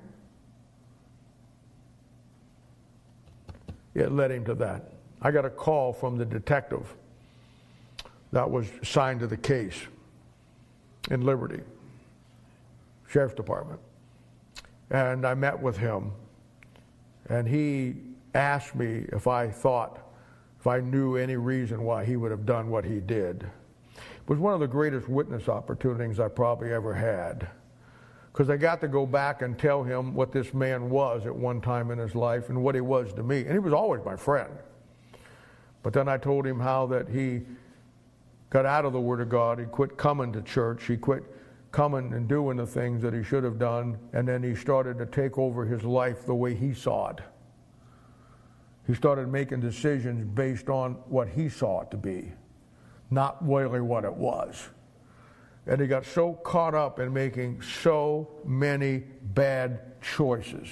it led him to that. I got a call from the detective that was assigned to the case in Liberty, Sheriff's Department. And I met with him, and he asked me if I knew any reason why he would have done what he did. It was one of the greatest witness opportunities I probably ever had, because I got to go back and tell him what this man was at one time in his life and what he was to me. And he was always my friend. But then I told him how that he got out of the Word of God. He quit coming to church. He quit coming and doing the things that he should have done. And then he started to take over his life the way he saw it. He started making decisions based on what he saw it to be, not really what it was. And he got so caught up in making so many bad choices.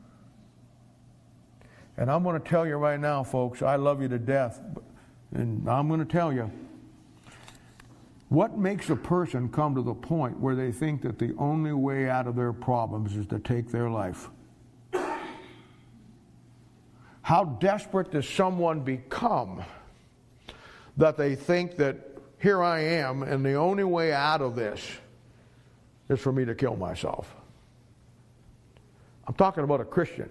And I'm going to tell you right now, folks, I love you to death, and I'm going to tell you, what makes a person come to the point where they think that the only way out of their problems is to take their life? How desperate does someone become that they think that here I am and the only way out of this is for me to kill myself? I'm talking about a Christian.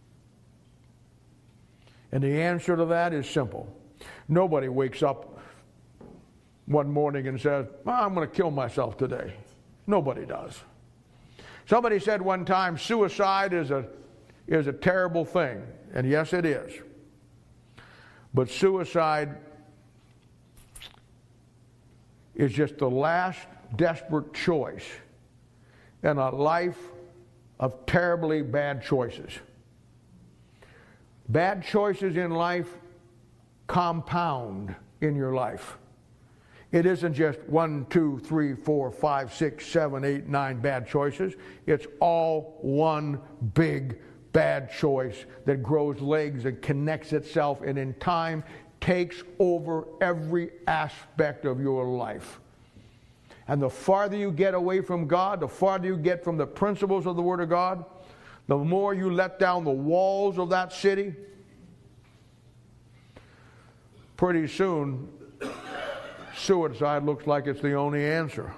And the answer to that is simple. Nobody wakes up one morning and says, I'm going to kill myself today. Nobody does. Somebody said one time, suicide is a terrible thing. And yes, it is. But suicide is just the last desperate choice in a life of terribly bad choices. Bad choices in life compound in your life. It isn't just 1, 2, 3, 4, 5, 6, 7, 8, 9 bad choices. It's all one big bad choice that grows legs and connects itself and in time takes over every aspect of your life. And the farther you get away from God, the farther you get from the principles of the Word of God, the more you let down the walls of that city, pretty soon suicide looks like it's the only answer.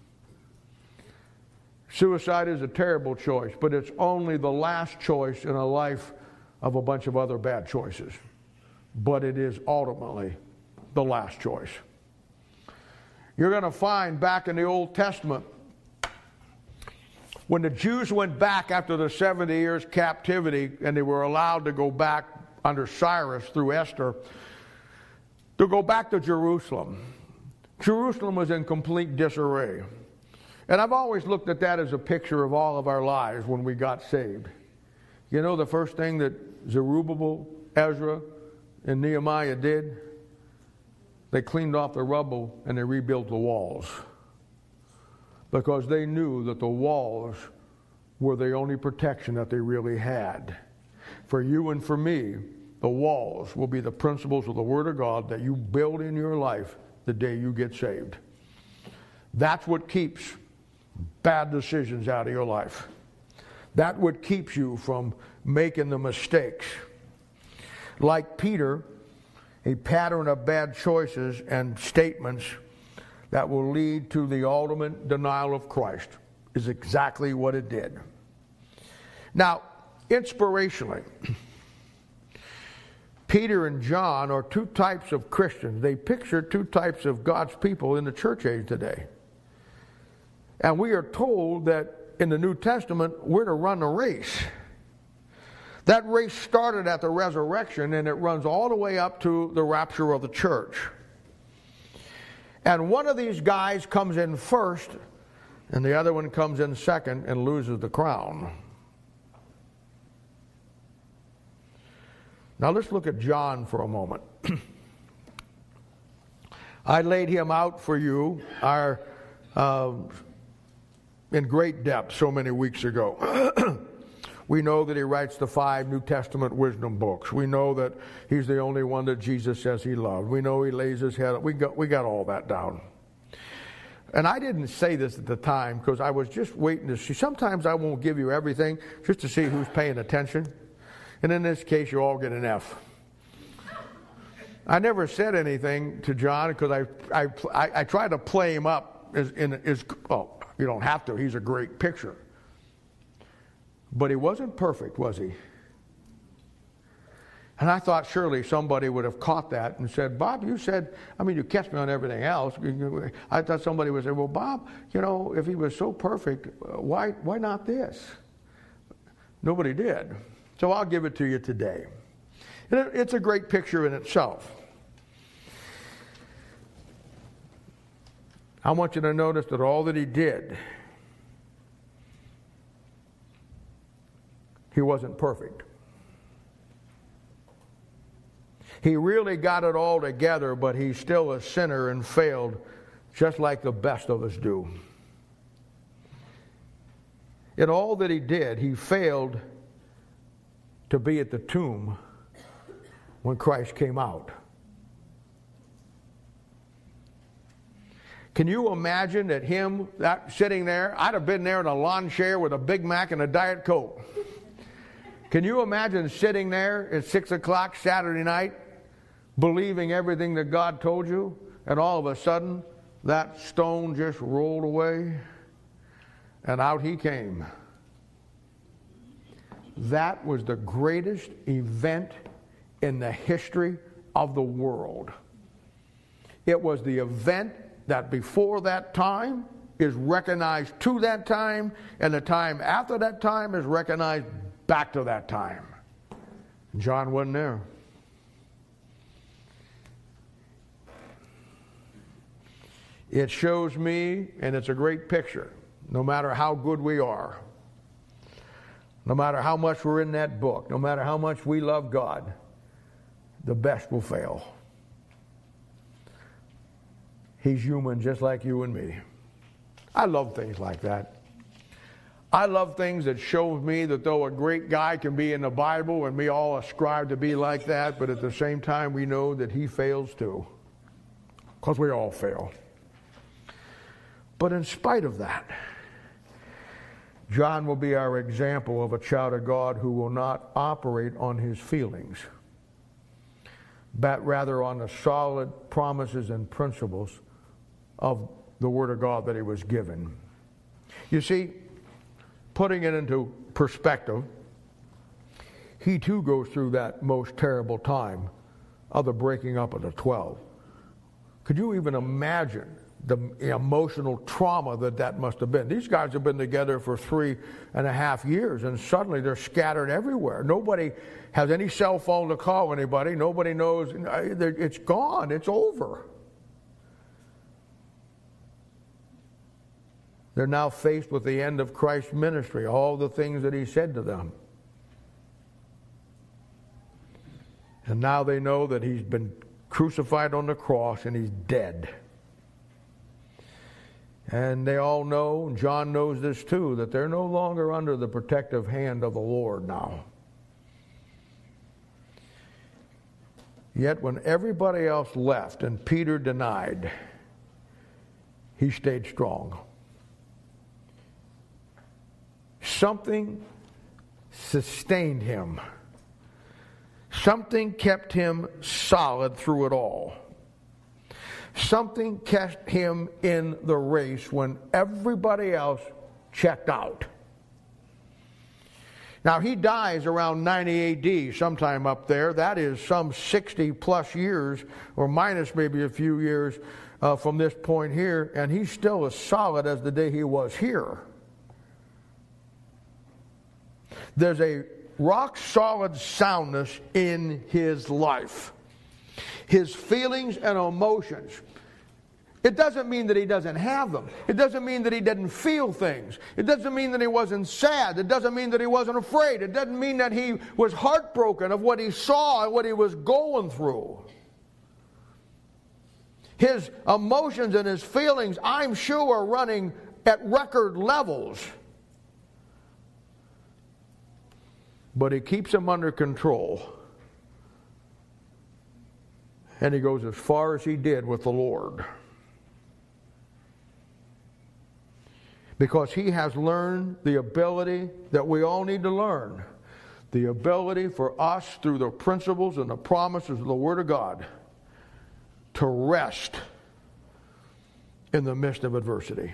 Suicide is a terrible choice, but it's only the last choice in a life of a bunch of other bad choices. But it is ultimately the last choice. You're going to find back in the Old Testament, when the Jews went back after the 70 years captivity and they were allowed to go back under Cyrus through Esther, to go back to Jerusalem. Jerusalem was in complete disarray. And I've always looked at that as a picture of all of our lives when we got saved. You know the first thing that Zerubbabel, Ezra, and Nehemiah did? They cleaned off the rubble and they rebuilt the walls. Because they knew that the walls were the only protection that they really had. For you and for me, the walls will be the principles of the Word of God that you build in your life the day you get saved. That's what keeps bad decisions out of your life. That's what keeps you from making the mistakes. Like Peter, a pattern of bad choices and statements that will lead to the ultimate denial of Christ, is exactly what it did. Now, inspirationally, Peter and John are two types of Christians. They picture two types of God's people in the church age today. And we are told that in the New Testament, we're to run a race. That race started at the resurrection, and it runs all the way up to the rapture of the church. And one of these guys comes in first, and the other one comes in second and loses the crown. Now let's look at John for a moment. I laid him out for you in great depth so many weeks ago. We know that he writes the 5 New Testament wisdom books. We know that he's the only one that Jesus says he loved. We know he lays his head. We got all that down. And I didn't say this at the time because I was just waiting to see. Sometimes I won't give you everything just to see who's paying attention. And in this case, you all get an F. I never said anything to John because I tried to play him up well, you don't have to. He's a great picture. But he wasn't perfect, was he? And I thought surely somebody would have caught that and said, Bob, you said, you catch me on everything else. I thought somebody would say, well, Bob, if he was so perfect, why not this? Nobody did. So I'll give it to you today. And it's a great picture in itself. I want you to notice that all that he did, he wasn't perfect. He really got it all together, but he's still a sinner and failed, just like the best of us do. In all that he did, he failed to be at the tomb when Christ came out. Can you imagine that sitting there? I'd have been there in a lawn chair with a Big Mac and a Diet Coke. Can you imagine sitting there at 6 o'clock Saturday night, believing everything that God told you, and all of a sudden that stone just rolled away and out he came? That was the greatest event in the history of the world. It was the event that before that time is recognized to that time, and the time after that time is recognized back to that time. John wasn't there. It shows me, and it's a great picture, no matter how good we are, no matter how much we're in that book, no matter how much we love God, the best will fail. He's human just like you and me. I love things like that. I love things that show me that though a great guy can be in the Bible and we all ascribe to be like that, but at the same time we know that he fails too. Because we all fail. But in spite of that, John will be our example of a child of God who will not operate on his feelings, but rather on the solid promises and principles of the Word of God that he was given. You see, putting it into perspective, he too goes through that most terrible time of the breaking up of the 12. Could you even imagine the emotional trauma that must have been? These guys have been together for 3.5 years, and suddenly they're scattered everywhere. Nobody has any cell phone to call anybody. Nobody knows. It's gone. It's over. They're now faced with the end of Christ's ministry, all the things that he said to them. And now they know that he's been crucified on the cross and he's dead. And they all know, and John knows this too, that they're no longer under the protective hand of the Lord now. Yet when everybody else left and Peter denied, he stayed strong. Something sustained him. Something kept him solid through it all. Something kept him in the race when everybody else checked out. Now, he dies around 90 AD, sometime up there. That is some 60 plus years, or minus maybe a few years from this point here, and he's still as solid as the day he was here. There's a rock-solid soundness in his life. His feelings and emotions. It doesn't mean that he doesn't have them. It doesn't mean that he didn't feel things. It doesn't mean that he wasn't sad. It doesn't mean that he wasn't afraid. It doesn't mean that he was heartbroken of what he saw and what he was going through. His emotions and his feelings, I'm sure, are running at record levels. But he keeps them under control. And he goes as far as he did with the Lord. Because he has learned the ability that we all need to learn. The ability for us, through the principles and the promises of the Word of God, to rest in the midst of adversity.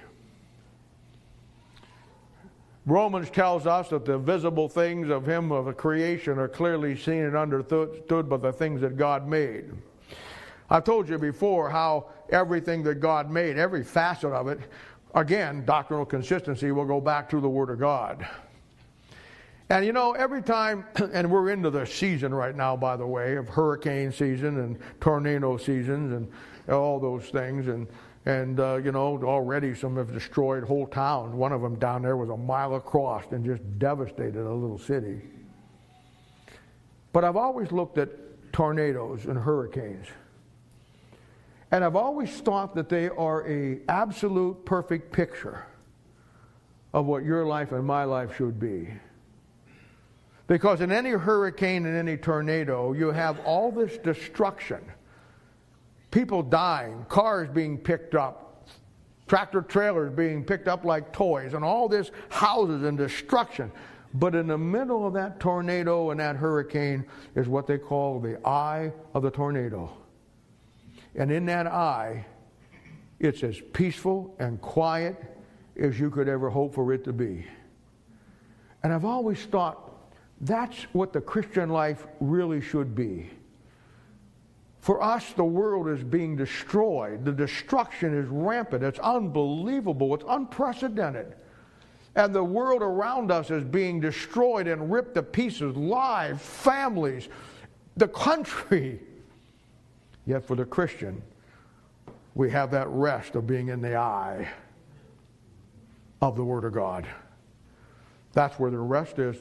Romans tells us that the visible things of him of the creation are clearly seen and understood by the things that God made. I've told you before how everything that God made, every facet of it, again, doctrinal consistency will go back to the Word of God. And you know, every time, and we're into the season right now, by the way, of hurricane season and tornado seasons and all those things. And you know, already some have destroyed whole town. One of them down there was a mile across and just devastated a little city. But I've always looked at tornadoes and hurricanes. And I've always thought that they are an absolute perfect picture of what your life and my life should be. Because in any hurricane and any tornado, you have all this destruction. People dying, cars being picked up, tractor trailers being picked up like toys, and all this houses and destruction. But in the middle of that tornado and that hurricane is what they call the eye of the tornado. And in that eye, it's as peaceful and quiet as you could ever hope for it to be. And I've always thought that's what the Christian life really should be. For us, the world is being destroyed. The destruction is rampant. It's unbelievable. It's unprecedented. And the world around us is being destroyed and ripped to pieces. Lives, families, the country. Yet for the Christian, we have that rest of being in the eye of the Word of God. That's where the rest is.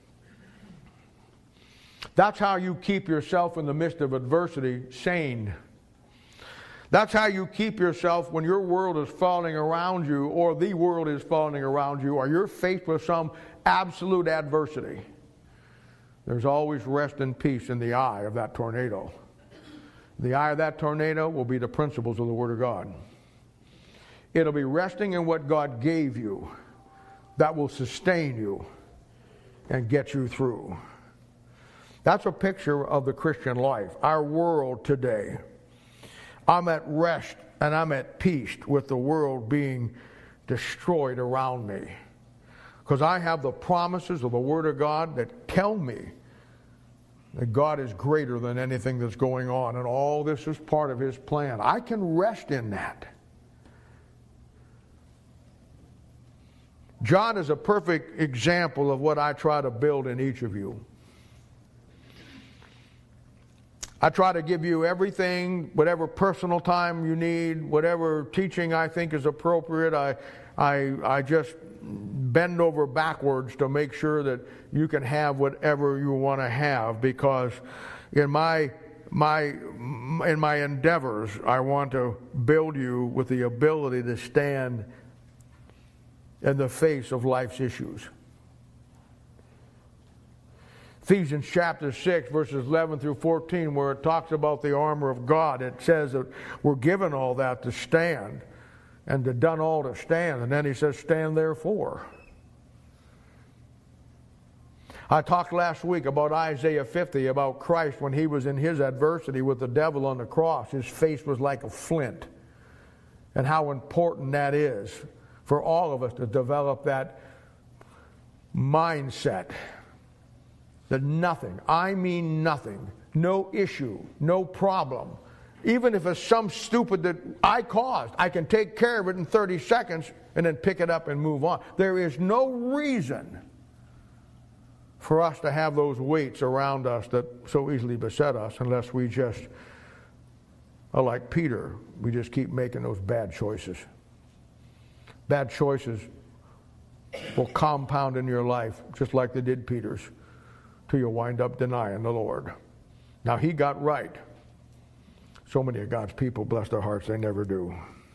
That's how you keep yourself in the midst of adversity sane. That's how you keep yourself when your world is falling around you, or the world is falling around you, or you're faced with some absolute adversity. There's always rest and peace in the eye of that tornado. The eye of that tornado will be the principles of the Word of God. It'll be resting in what God gave you that will sustain you and get you through. That's a picture of the Christian life, our world today. I'm at rest and I'm at peace with the world being destroyed around me. Because I have the promises of the Word of God that tell me that God is greater than anything that's going on, and all this is part of His plan. I can rest in that. John is a perfect example of what I try to build in each of you. I try to give you everything, whatever personal time you need, whatever teaching I think is appropriate. I just bend over backwards to make sure that you can have whatever you want to have, because in my endeavors, I want to build you with the ability to stand in the face of life's issues. Ephesians chapter 6, verses 11 through 14, where it talks about the armor of God, it says that we're given all that to stand, and to done all to stand. And then he says, stand therefore. I talked last week about Isaiah 50, about Christ when he was in his adversity with the devil on the cross. His face was like a flint. and how important that is for all of us to develop that mindset that nothing, I mean nothing, no issue, no problem, even if it's some stupid that I caused, I can take care of it in 30 seconds and then pick it up and move on. There is no reason for us to have those weights around us that so easily beset us unless we just are like Peter. We just keep making those bad choices. Bad choices will compound in your life just like they did Peter's till you wind up denying the Lord. Now, he got right. So many of God's people, bless their hearts, they never do.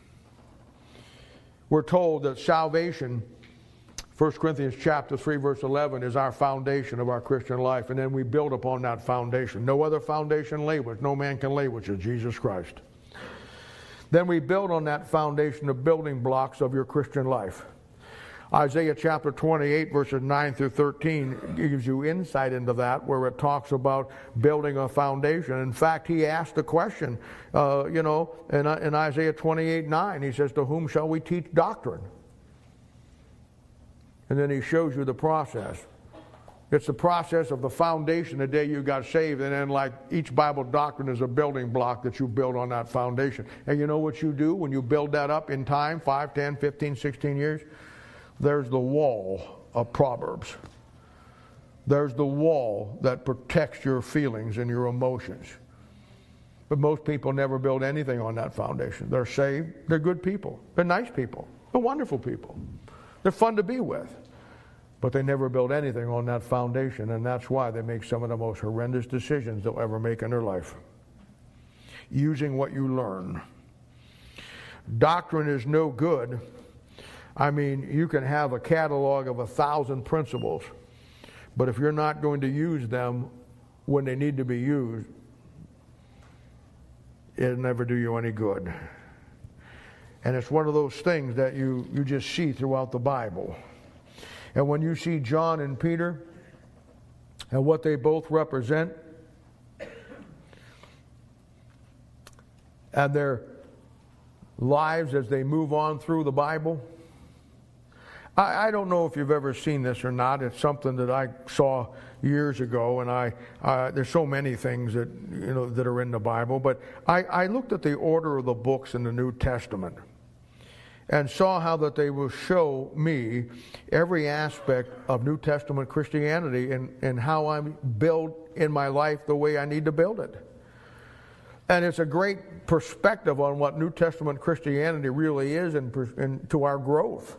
We're told that salvation, 1 Corinthians chapter 3, verse 11, is our foundation of our Christian life, and then we build upon that foundation. No other foundation lay which no man can lay, which is Jesus Christ. Then we build on that foundation the building blocks of your Christian life. Isaiah chapter 28, verses 9 through 13 gives you insight into that, where it talks about building a foundation. In fact, he asked the question, in Isaiah 28, 9, he says, to whom shall we teach doctrine? And then he shows you the process. It's the process of the foundation the day you got saved, and then like each Bible doctrine is a building block that you build on that foundation. And you know what you do when you build that up in time, 5, 10, 15, 16 years? There's the wall of Proverbs. There's the wall that protects your feelings and your emotions. But most people never build anything on that foundation. They're saved. They're good people. They're nice people. They're wonderful people. They're fun to be with. But they never build anything on that foundation, and that's why they make some of the most horrendous decisions they'll ever make in their life. Using what you learn. Doctrine is no good. I mean, you can have a catalog of 1,000 principles, but if you're not going to use them when they need to be used, it'll never do you any good. And it's one of those things that you just see throughout the Bible. And when you see John and Peter and what they both represent and their lives as they move on through the Bible, I don't know if you've ever seen this or not. It's something that I saw years ago, and there's so many things that that are in the Bible. But I looked at the order of the books in the New Testament and saw how that they will show me every aspect of New Testament Christianity and how I build in my life the way I need to build it. And it's a great perspective on what New Testament Christianity really is and to our growth.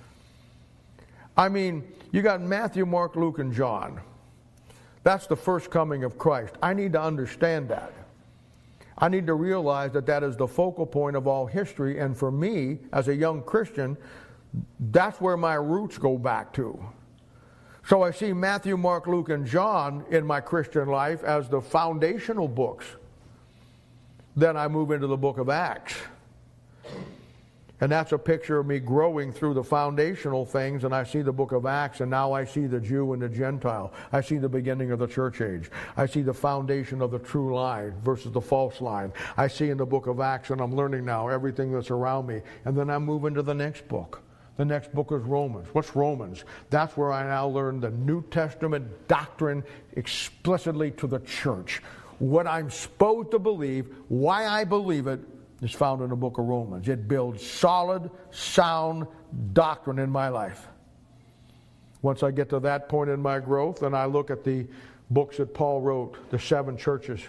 I mean, you got Matthew, Mark, Luke, and John. That's the first coming of Christ. I need to understand that. I need to realize that that is the focal point of all history. And for me, as a young Christian, that's where my roots go back to. So I see Matthew, Mark, Luke, and John in my Christian life as the foundational books. Then I move into the book of Acts. And that's a picture of me growing through the foundational things, and I see the book of Acts, and now I see the Jew and the Gentile. I see the beginning of the church age. I see the foundation of the true line versus the false line. I see in the book of Acts, and I'm learning now everything that's around me. And then I move into the next book. The next book is Romans. What's Romans? That's where I now learn the New Testament doctrine explicitly to the church. What I'm supposed to believe, why I believe it, is found in the book of Romans. It builds solid, sound doctrine in my life. Once I get to that point in my growth, then I look at the books that Paul wrote, the 7 churches.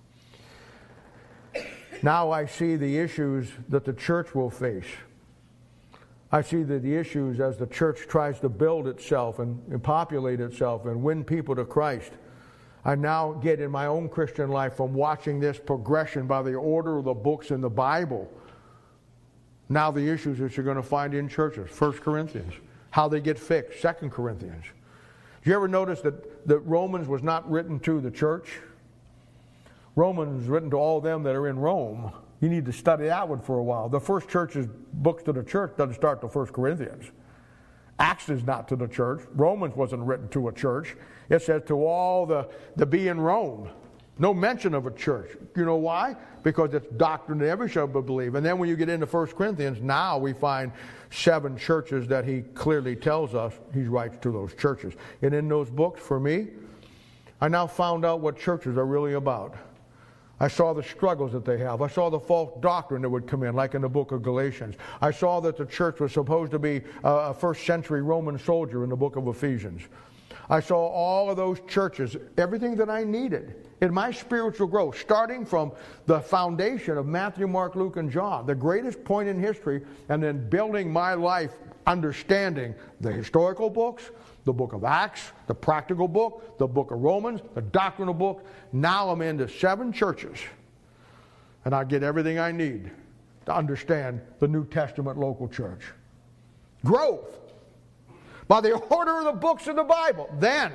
Now I see the issues that the church will face. I see the issues as the church tries to build itself and populate itself and win people to Christ. I now get in my own Christian life from watching this progression by the order of the books in the Bible. Now the issues that you're going to find in churches. 1 Corinthians. How they get fixed. 2 Corinthians. Did you ever notice that Romans was not written to the church? Romans was written to all them that are in Rome. You need to study that one for a while. The first church's books to the church doesn't start to 1 Corinthians. Acts is not to the church. Romans wasn't written to a church. It says to all the be in Rome. No mention of a church. You know why? Because it's doctrine that every shall believe. And then when you get into 1 Corinthians, now we find 7 churches that he clearly tells us he writes to those churches. And in those books, for me, I now found out what churches are really about. I saw the struggles that they have. I saw the false doctrine that would come in, like in the book of Galatians. I saw that the church was supposed to be a first century Roman soldier in the book of Ephesians. I saw all of those churches, everything that I needed in my spiritual growth, starting from the foundation of Matthew, Mark, Luke, and John, the greatest point in history, and then building my life understanding the historical books, the book of Acts, the practical book, the book of Romans, the doctrinal book. Now I'm into 7 churches, and I get everything I need to understand the New Testament local church. Growth by the order of the books of the Bible. Then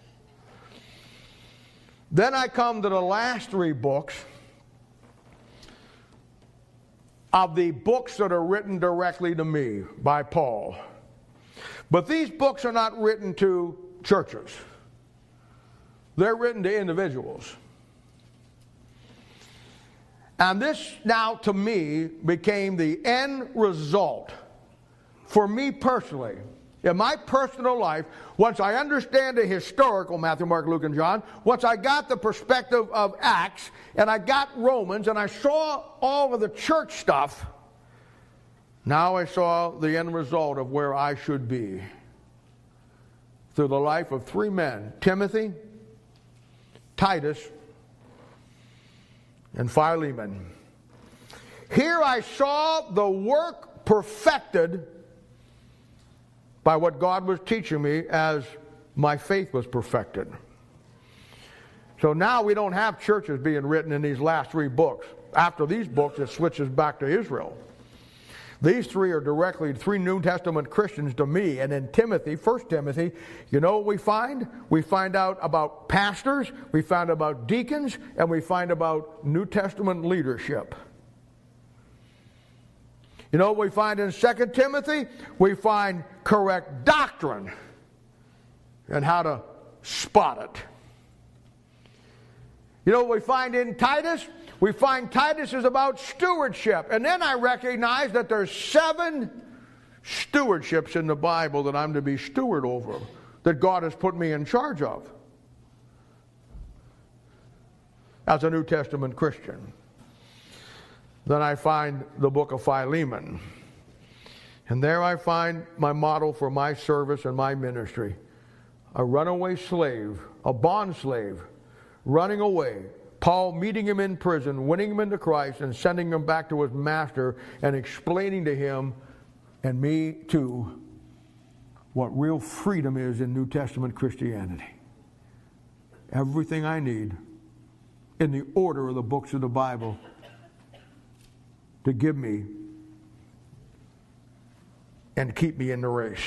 I come to the last 3 books of the books that are written directly to me by Paul. But these books are not written to churches. They're written to individuals. And this now to me became the end result for me personally. In my personal life, once I understand the historical Matthew, Mark, Luke, and John, once I got the perspective of Acts, and I got Romans, and I saw all of the church stuff, now I saw the end result of where I should be. Through the life of 3 men, Timothy, Titus, and Philemon. Here I saw the work perfected by what God was teaching me as my faith was perfected. So now we don't have churches being written in these last 3 books. After these books, it switches back to Israel. These 3 are directly 3 New Testament Christians to me. And in Timothy, 1 Timothy, you know what we find? We find out about pastors, we find about deacons, and we find about New Testament leadership. You know what we find in 2 Timothy? We find correct doctrine and how to spot it. You know what we find in Titus? We find Titus is about stewardship. And then I recognize that there's 7 stewardships in the Bible that I'm to be steward over, that God has put me in charge of as a New Testament Christian. Then I find the book of Philemon. And there I find my model for my service and my ministry. A runaway slave, a bond slave, running away. Paul meeting him in prison, winning him into Christ, and sending him back to his master and explaining to him, and me too, what real freedom is in New Testament Christianity. Everything I need in the order of the books of the Bible to give me and keep me in the race.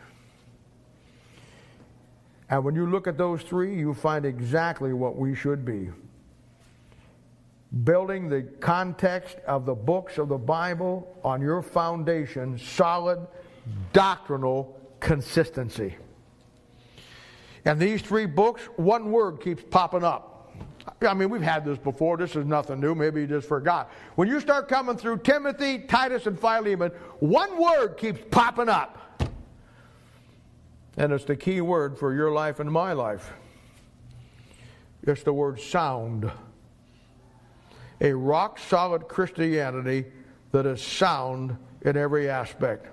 And when you look at those 3, you find exactly what we should be. Building the context of the books of the Bible on your foundation, solid doctrinal consistency. And these 3 books, one word keeps popping up. I mean, we've had this before. This is nothing new. Maybe you just forgot. When you start coming through Timothy, Titus, and Philemon, one word keeps popping up. And it's the key word for your life and my life. It's the word sound. A rock-solid Christianity that is sound in every aspect.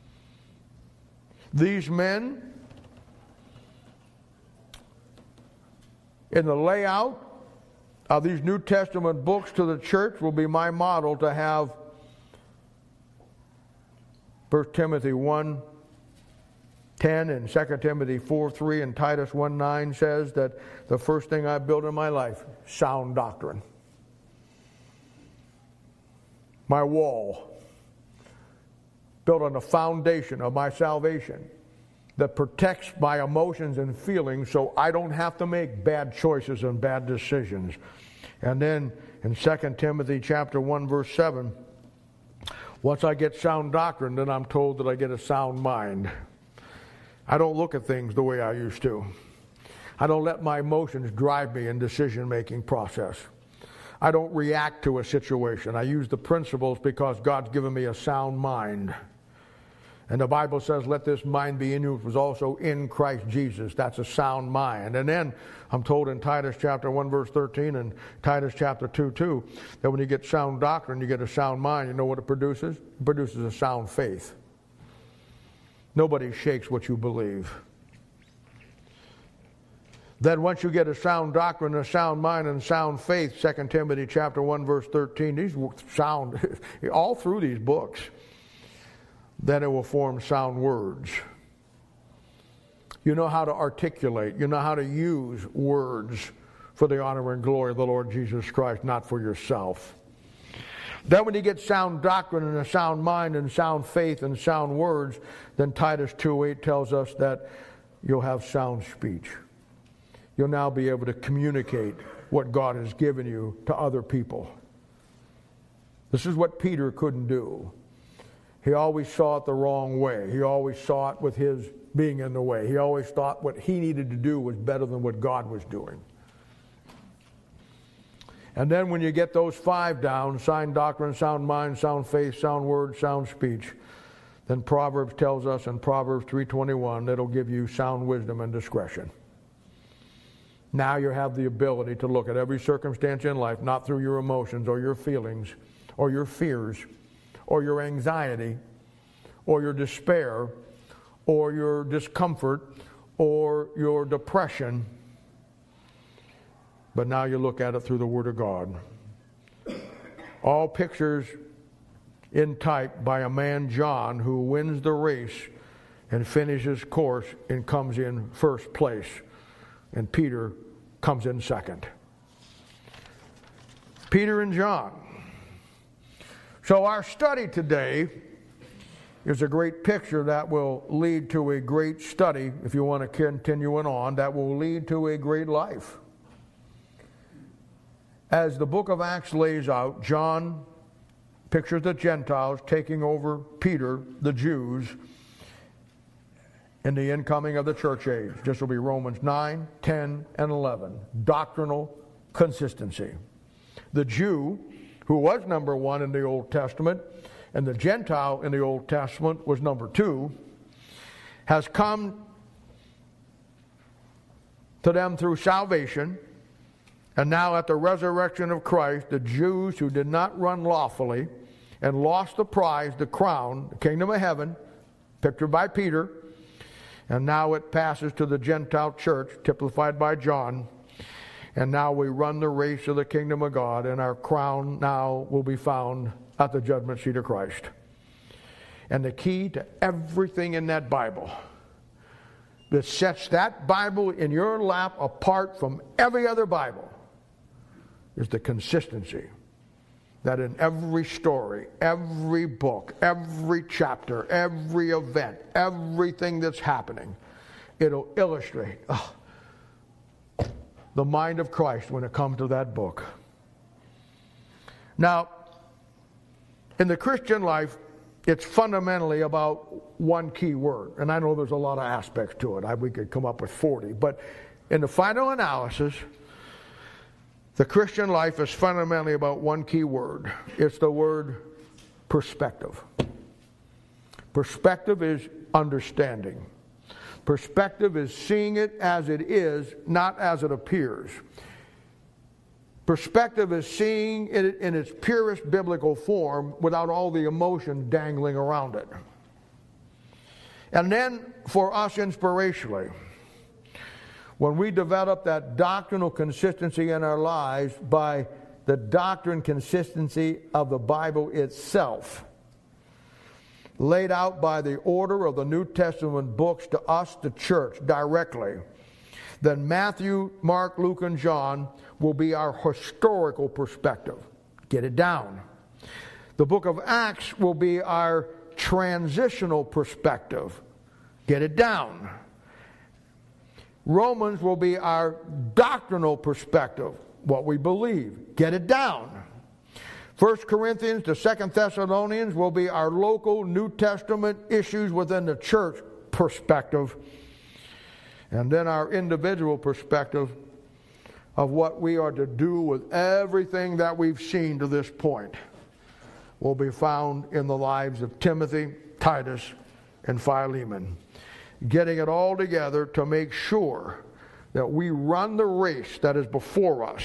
These men, in the layout of these New Testament books to the church, will be my model to have 1 Timothy 1:10 and 2 Timothy 4:3 and Titus 1:9 says that the first thing I build in my life, sound doctrine. My wall, built on the foundation of my salvation, that protects my emotions and feelings so I don't have to make bad choices and bad decisions. And then in 2 Timothy chapter 1 verse 7, once I get sound doctrine, then I'm told that I get a sound mind. I don't look at things the way I used to. I don't let my emotions drive me in decision-making process. I don't react to a situation. I use the principles because God's given me a sound mind. And the Bible says, let this mind be in you, which was also in Christ Jesus. That's a sound mind. And then I'm told in Titus chapter 1, verse 13, and Titus chapter 2, too, that when you get sound doctrine, you get a sound mind. You know what it produces? It produces a sound faith. Nobody shakes what you believe. Then once you get a sound doctrine, a sound mind, and sound faith, 2 Timothy chapter 1, verse 13, these sound all through these books, then it will form sound words. You know how to articulate. You know how to use words for the honor and glory of the Lord Jesus Christ, not for yourself. Then when you get sound doctrine and a sound mind and sound faith and sound words, then Titus 2:8 tells us that you'll have sound speech. You'll now be able to communicate what God has given you to other people. This is what Peter couldn't do. He always saw it the wrong way. He always saw it with his being in the way. He always thought what he needed to do was better than what God was doing. And then when you get those 5 down, sound doctrine, sound mind, sound faith, sound word, sound speech, then Proverbs tells us in Proverbs 3:21 that it'll give you sound wisdom and discretion. Now you have the ability to look at every circumstance in life, not through your emotions or your feelings or your fears or your anxiety or your despair or your discomfort or your depression, but now you look at it through the Word of God. All pictures in type by a man, John, who wins the race and finishes course and comes in first place. And Peter comes in second. Peter and John. So our study today is a great picture that will lead to a great study, if you want to continue it on, that will lead to a great life. As the book of Acts lays out, John pictures the Gentiles taking over Peter, the Jews, in the incoming of the church age. This will be Romans 9, 10, and 11. Doctrinal consistency. The Jew, who was number 1 in the Old Testament, and the Gentile in the Old Testament was number 2, has come to them through salvation. And now at the resurrection of Christ, the Jews who did not run lawfully and lost the prize, the crown, the kingdom of heaven, pictured by Peter, and now it passes to the Gentile church, typified by John. And now we run the race of the kingdom of God, and our crown now will be found at the judgment seat of Christ. And the key to everything in that Bible that sets that Bible in your lap apart from every other Bible is the consistency. That in every story, every book, every chapter, every event, everything that's happening, it'll illustrate the mind of Christ when it comes to that book. Now, in the Christian life, it's fundamentally about one key word. And I know there's a lot of aspects to it. We could come up with 40. But in the final analysis, the Christian life is fundamentally about one key word. It's the word perspective. Perspective is understanding. Perspective is seeing it as it is, not as it appears. Perspective is seeing it in its purest biblical form without all the emotion dangling around it. And then for us inspirationally, when we develop that doctrinal consistency in our lives by the doctrine consistency of the Bible itself, laid out by the order of the New Testament books to us, the church, directly, then Matthew, Mark, Luke, and John will be our historical perspective. Get it down. The book of Acts will be our transitional perspective. Get it down. Romans will be our doctrinal perspective, what we believe. Get it down. 1 Corinthians to 2 Thessalonians will be our local New Testament issues within the church perspective. And then our individual perspective of what we are to do with everything that we've seen to this point will be found in the lives of Timothy, Titus, and Philemon. Getting it all together to make sure that we run the race that is before us.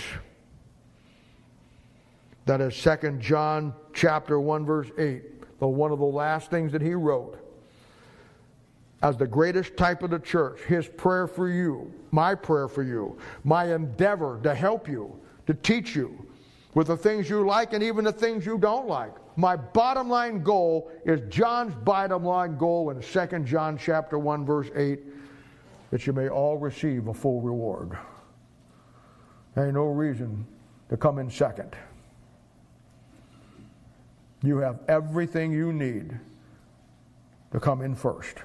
That is 2 John chapter 1 verse 8. One of the last things that he wrote. As the greatest type of the church, his prayer for you, my prayer for you, my endeavor to help you, to teach you with the things you like and even the things you don't like. My bottom line goal is John's bottom line goal in 2 John chapter 1 verse 8, that you may all receive a full reward. There ain't no reason to come in second. You have everything you need to come in first.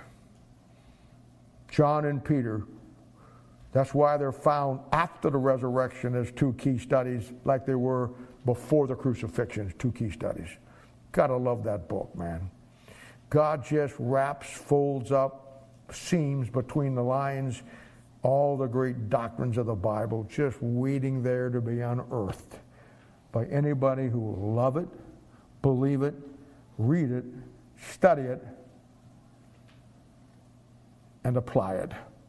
John and Peter, that's why they're found after the resurrection as two key studies, like they were before the crucifixion, two key studies. Gotta love that book, man. God just wraps, folds up, seams between the lines, all the great doctrines of the Bible, just waiting there to be unearthed by anybody who will love it, believe it, read it, study it, and apply it.